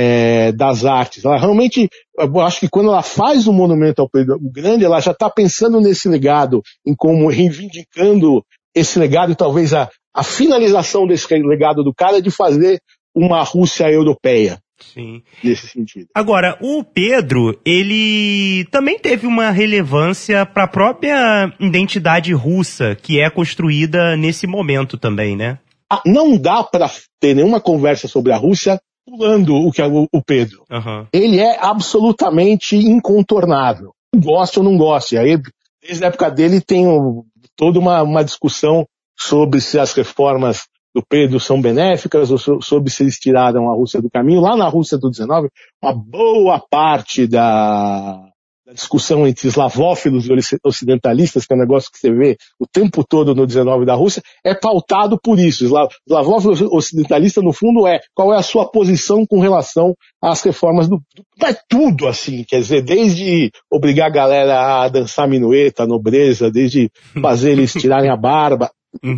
das artes. Ela realmente, eu acho que quando ela faz o monumento ao Pedro Grande, ela já está pensando nesse legado, em como reivindicando esse legado e talvez a finalização desse legado do cara de fazer uma Rússia europeia. Sim. Nesse sentido. Agora, o Pedro, ele também teve uma relevância para a própria identidade russa que é construída nesse momento também, né? Não dá para ter nenhuma conversa sobre a Rússia pulando o que é o Pedro. Uhum. Ele é absolutamente incontornável. Goste ou não goste. Aí, desde a época dele tem toda uma discussão sobre se as reformas do Pedro são benéficas ou sobre se eles tiraram a Rússia do caminho. Lá na Rússia do 19, uma boa parte da discussão entre eslavófilos e ocidentalistas, que é um negócio que você vê o tempo todo no 19 da Rússia, é pautado por isso. Eslavófilo ocidentalista, no fundo, qual é a sua posição com relação às reformas Mas tudo, assim, quer dizer, desde obrigar a galera a dançar minueta, a nobreza, desde fazer eles tirarem a barba,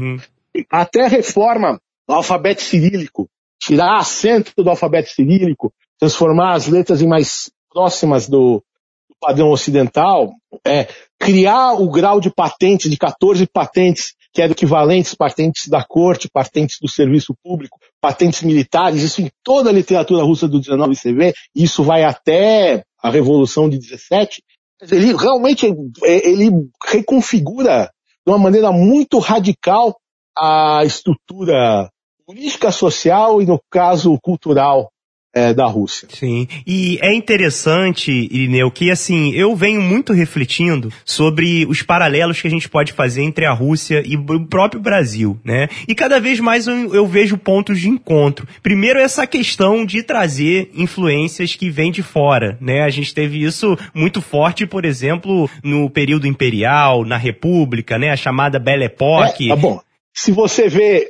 até a reforma do alfabeto cirílico, tirar acento do alfabeto cirílico, transformar as letras em mais próximas do padrão ocidental, criar o grau de patentes, de 14 patentes, que eram equivalentes, patentes da corte, patentes do serviço público, patentes militares, isso em toda a literatura russa do 19 você vê, isso vai até a Revolução de 17, ele realmente ele reconfigura de uma maneira muito radical a estrutura política, social e, no caso, cultural da Rússia. Sim, e é interessante, Irineu, que assim, eu venho muito refletindo sobre os paralelos que a gente pode fazer entre a Rússia e o próprio Brasil, né? E cada vez mais eu vejo pontos de encontro. Primeiro, essa questão de trazer influências que vêm de fora, né? A gente teve isso muito forte, por exemplo, no período imperial, na República, né? A chamada Belle Époque. Tá bom. Se você vê,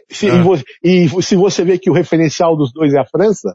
se você vê que o referencial dos dois é a França...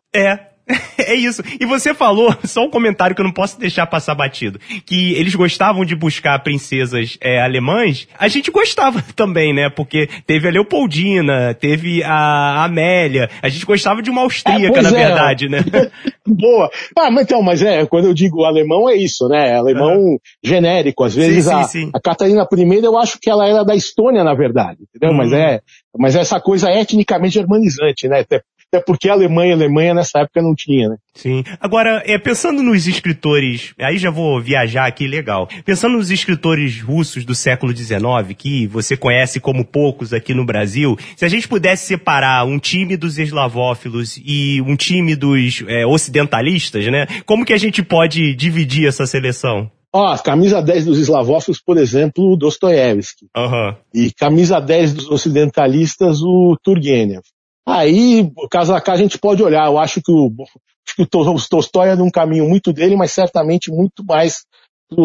É isso. E você falou, só um comentário que eu não posso deixar passar batido, que eles gostavam de buscar princesas alemãs. A gente gostava também, né? Porque teve a Leopoldina, teve a Amélia. A gente gostava de uma austríaca, na verdade, né? Boa. Mas quando eu digo alemão é isso, né? Alemão genérico. Às vezes sim. A Catarina I, eu acho que ela era da Estônia, na verdade. Entendeu? Mas essa coisa etnicamente germanizante, né? Até porque a Alemanha nessa época não tinha, né? Sim. Agora, pensando nos escritores, aí já vou viajar aqui, legal. Pensando nos escritores russos do século XIX, que você conhece como poucos aqui no Brasil, se a gente pudesse separar um time dos eslavófilos e um time dos ocidentalistas, né? Como que a gente pode dividir essa seleção? Camisa 10 dos eslavófilos, por exemplo, o Dostoiévski. E camisa 10 dos ocidentalistas, o Turgenev. Aí, caso a caso, a gente pode olhar. Eu acho que o Tolstói é de um caminho muito dele, mas certamente muito mais do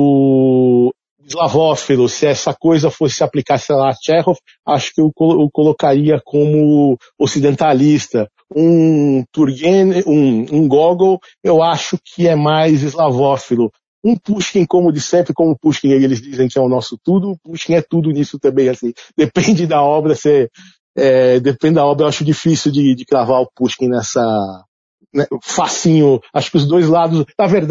lado eslavófilo. Se essa coisa fosse se aplicar, sei lá, a Tchekhov, acho que eu colocaria como ocidentalista. Um Turgenev, um Gogol, eu acho que é mais eslavófilo. Um Pushkin, como de sempre, como Pushkin eles dizem que é o nosso tudo, Pushkin é tudo nisso também, assim. Depende da obra, eu acho difícil de cravar o Pushkin nessa, né, facinho. Acho que os dois lados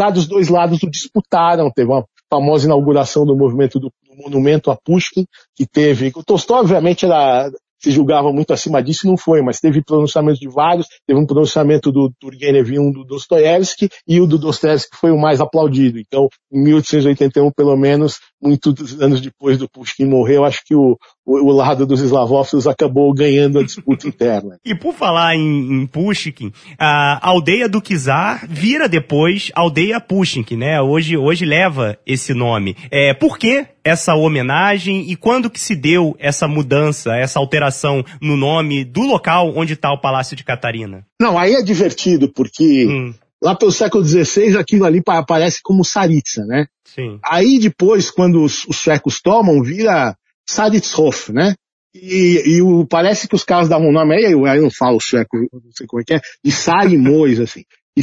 o disputaram. Teve uma famosa inauguração do movimento do monumento a Pushkin, que teve, o Tolstói obviamente se julgava muito acima disso e não foi, mas teve pronunciamento de vários, teve um pronunciamento do Turgenev e um do Dostoiévski, e o do Dostoiévski foi o mais aplaudido. Então, em 1881, pelo menos, muitos anos depois do Pushkin morrer, eu acho que o lado dos eslavófilos acabou ganhando a disputa interna. E por falar em Pushkin, a aldeia do Czar vira depois aldeia Pushkin, né? Hoje leva esse nome. Por que essa homenagem e quando que se deu essa mudança, essa alteração no nome do local onde está o Palácio de Catarina? Não, aí é divertido, porque lá pelo século XVI, aquilo ali aparece como Saritsa, né? Sim. Aí depois, quando os suecos tomam, vira Saritzhof, né? Parece que os caras davam um nome, aí eu não falo sueco, não sei como é que é, de Sarimões, assim.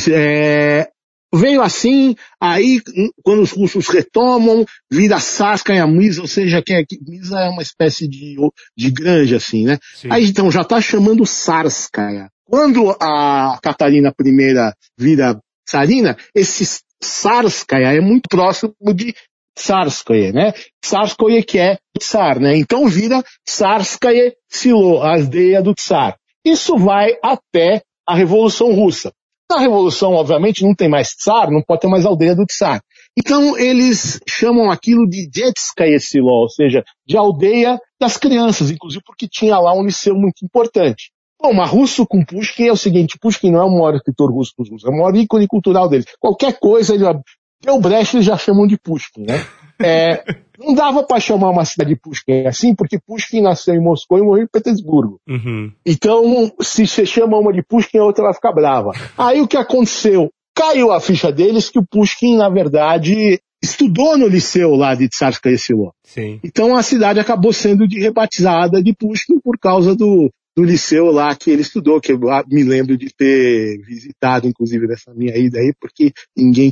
Veio assim, aí quando os russos retomam, vira Sarskaya Misa, ou seja, Misa é uma espécie de granja, assim, né? Sim. Aí então já tá chamando Sarskaya. Quando a Catarina I vira tsarina, esse Sarskaya é muito próximo de Tsarskoye, né? Tsarskoye que é tsar, né? Então vira Tsarskaye Silo, a aldeia do tsar. Isso vai até a Revolução Russa. Na Revolução, obviamente, não tem mais tsar, não pode ter mais aldeia do tsar. Então, eles chamam aquilo de Detskaye Silo, ou seja, de aldeia das crianças, inclusive porque tinha lá um liceu muito importante. Bom, mas russo com Pushkin é o seguinte, Pushkin não é o maior escritor russo dos russos, é o maior ícone cultural deles. Qualquer coisa, deu brecha, eles já chamam de Pushkin, né? Não dava para chamar uma cidade de Pushkin assim, porque Pushkin nasceu em Moscou e morreu em Petersburgo. Uhum. Então, se você chama uma de Pushkin, a outra vai ficar brava. Aí o que aconteceu? Caiu a ficha deles que o Pushkin, na verdade, estudou no liceu lá de Tsarskaya Selo. Sim. Então a cidade acabou sendo rebatizada de Pushkin por causa do liceu lá que ele estudou, que eu me lembro de ter visitado, inclusive, nessa minha ida aí, porque ninguém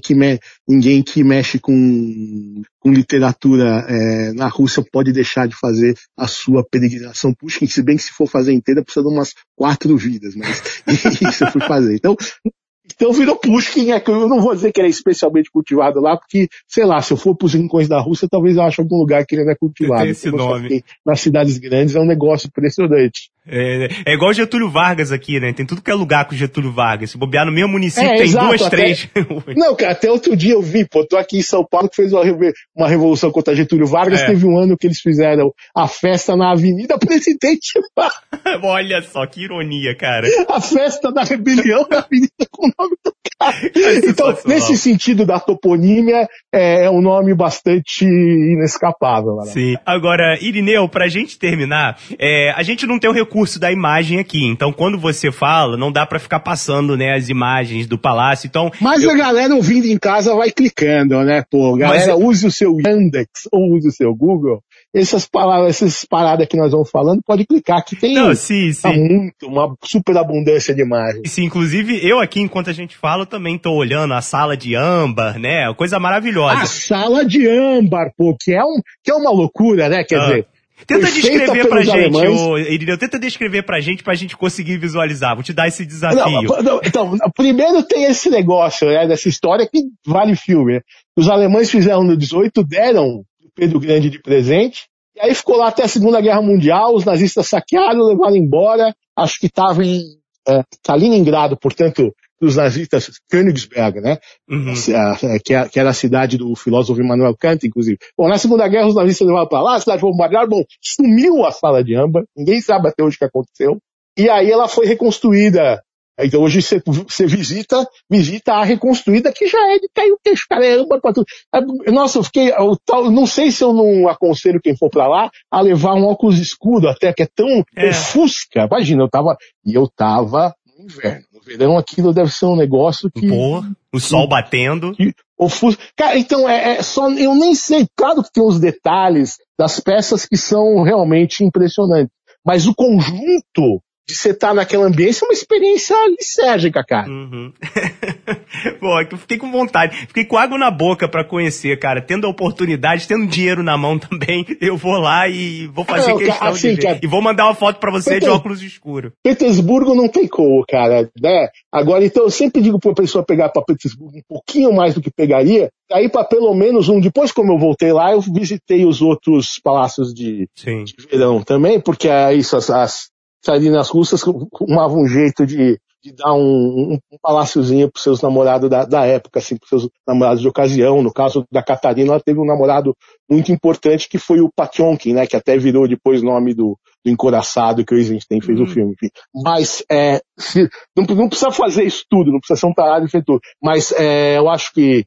que mexe com literatura na Rússia pode deixar de fazer a sua peregrinação Pushkin, se bem que se for fazer inteira precisa de umas 4 vidas, mas isso eu fui fazer. Então virou Pushkin, que eu não vou dizer que ele é especialmente cultivado lá, porque, sei lá, se eu for pros rincões da Rússia, talvez eu ache algum lugar que ele não é cultivado. Tem esse nome. Nas cidades grandes é um negócio impressionante. É igual Getúlio Vargas aqui, né? Tem tudo que é lugar com Getúlio Vargas. Se bobear no mesmo município, tem exato, 2, 3. Não, cara, até outro dia eu vi, tô aqui em São Paulo, que fez uma revolução contra Getúlio Vargas, teve um ano que eles fizeram a festa na Avenida Presidente Vargas. Olha só, que ironia, cara. A festa da rebelião na Avenida com o nome do cara. Então, nesse sentido da toponímia, é um nome bastante inescapável. Né? Sim. Agora, Irineu, pra gente terminar, a gente não tem o recurso da imagem aqui, então quando você fala, não dá pra ficar passando, né, as imagens do palácio, então... Mas a galera ouvindo em casa vai clicando, né, pô, galera use o seu Yandex ou use o seu Google, essas paradas que nós vamos falando, pode clicar, que tem uma super abundância de imagens. Sim, inclusive eu aqui, enquanto a gente fala, eu também tô olhando a sala de âmbar, né, coisa maravilhosa. A sala de âmbar, pô, que é uma loucura, né, quer dizer... Tenta descrever pra gente, Irineu, tenta descrever pra gente conseguir visualizar. Vou te dar esse desafio. Então, primeiro tem esse negócio, né, dessa história que vale filme. Né? Os alemães fizeram no 18, deram o Pedro Grande de presente, e aí ficou lá até a Segunda Guerra Mundial, os nazistas saquearam, levaram embora, acho que estava em Kaliningrado, portanto, dos nazistas, Königsberg, né? Uhum. Que era a cidade do filósofo Immanuel Kant, inclusive. Bom, na Segunda Guerra os nazistas levaram para lá, a cidade foi bombardeada, sumiu a sala de âmbar, ninguém sabe até hoje o que aconteceu, e aí ela foi reconstruída. Então hoje você visita a reconstruída, que já é de cair o queixo, cara, é âmbar pra tudo. Nossa, não sei se eu não aconselho quem for pra lá a levar um óculos escuro até, que é tão ofusca. Imagina, eu tava no inverno. No verão aquilo deve ser um negócio que... Pô, o sol batendo. Cara, então eu nem sei, claro que tem os detalhes das peças que são realmente impressionantes, mas o conjunto de você estar naquela ambiência é uma experiência lisérgica, cara. Uhum. Pô, eu fiquei com vontade, fiquei com água na boca pra conhecer, cara, tendo a oportunidade, tendo dinheiro na mão também, eu vou lá e vou fazer questão de ver. E vou mandar uma foto pra você de óculos escuros. Petersburgo não tem como, cara, né? Agora, então, eu sempre digo pra pessoa pegar pra Petersburgo um pouquinho mais do que pegaria, aí pra pelo menos depois como eu voltei lá, eu visitei os outros palácios de verão também, porque isso, as tsarinas russas arrumavam um jeito de dar um paláciozinho pros seus namorados da época, assim, pros seus namorados de ocasião. No caso da Catarina, ela teve um namorado muito importante que foi o Pationkin, né, que até virou depois nome do Encoraçado, que o Eisenstein fez o filme. Enfim. Mas não precisa fazer isso tudo, não precisa ser um tarado e fazer tudo. Mas eu acho que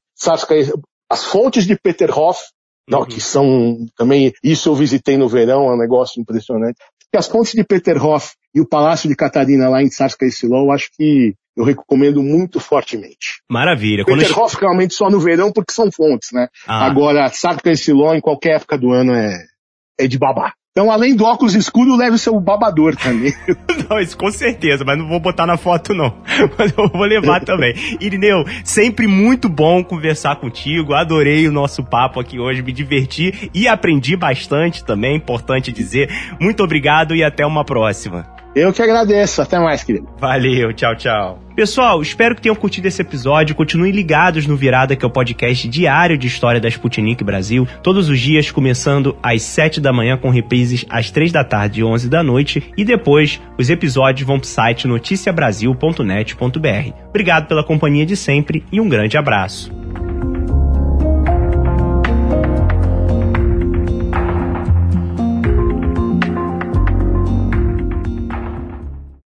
as fontes de Peterhof, que são também, isso eu visitei no verão, é um negócio impressionante. As fontes de Peterhof e o Palácio de Catarina lá em Tsarskoye Selo, eu acho que Eu recomendo muito fortemente. Maravilha. Peterhof realmente só no verão, porque são fontes, né? Agora, Sartre e Silon, em qualquer época do ano, é de babar. Então, além do óculos escuro, leve o seu babador também. Não, isso com certeza, mas não vou botar na foto, não. Mas eu vou levar também. Irineu, sempre muito bom conversar contigo. Adorei o nosso papo aqui hoje, me diverti e aprendi bastante também, importante dizer. Muito obrigado e até uma próxima. Eu que agradeço. Até mais, querido. Valeu, tchau, tchau. Pessoal, espero que tenham curtido esse episódio. Continuem ligados no Virada, que é o podcast diário de história da Sputnik Brasil. Todos os dias, começando às 7 da manhã, com reprises às 3 da tarde e 11 da noite. E depois, os episódios vão pro site noticiabrasil.net.br. Obrigado pela companhia de sempre e um grande abraço.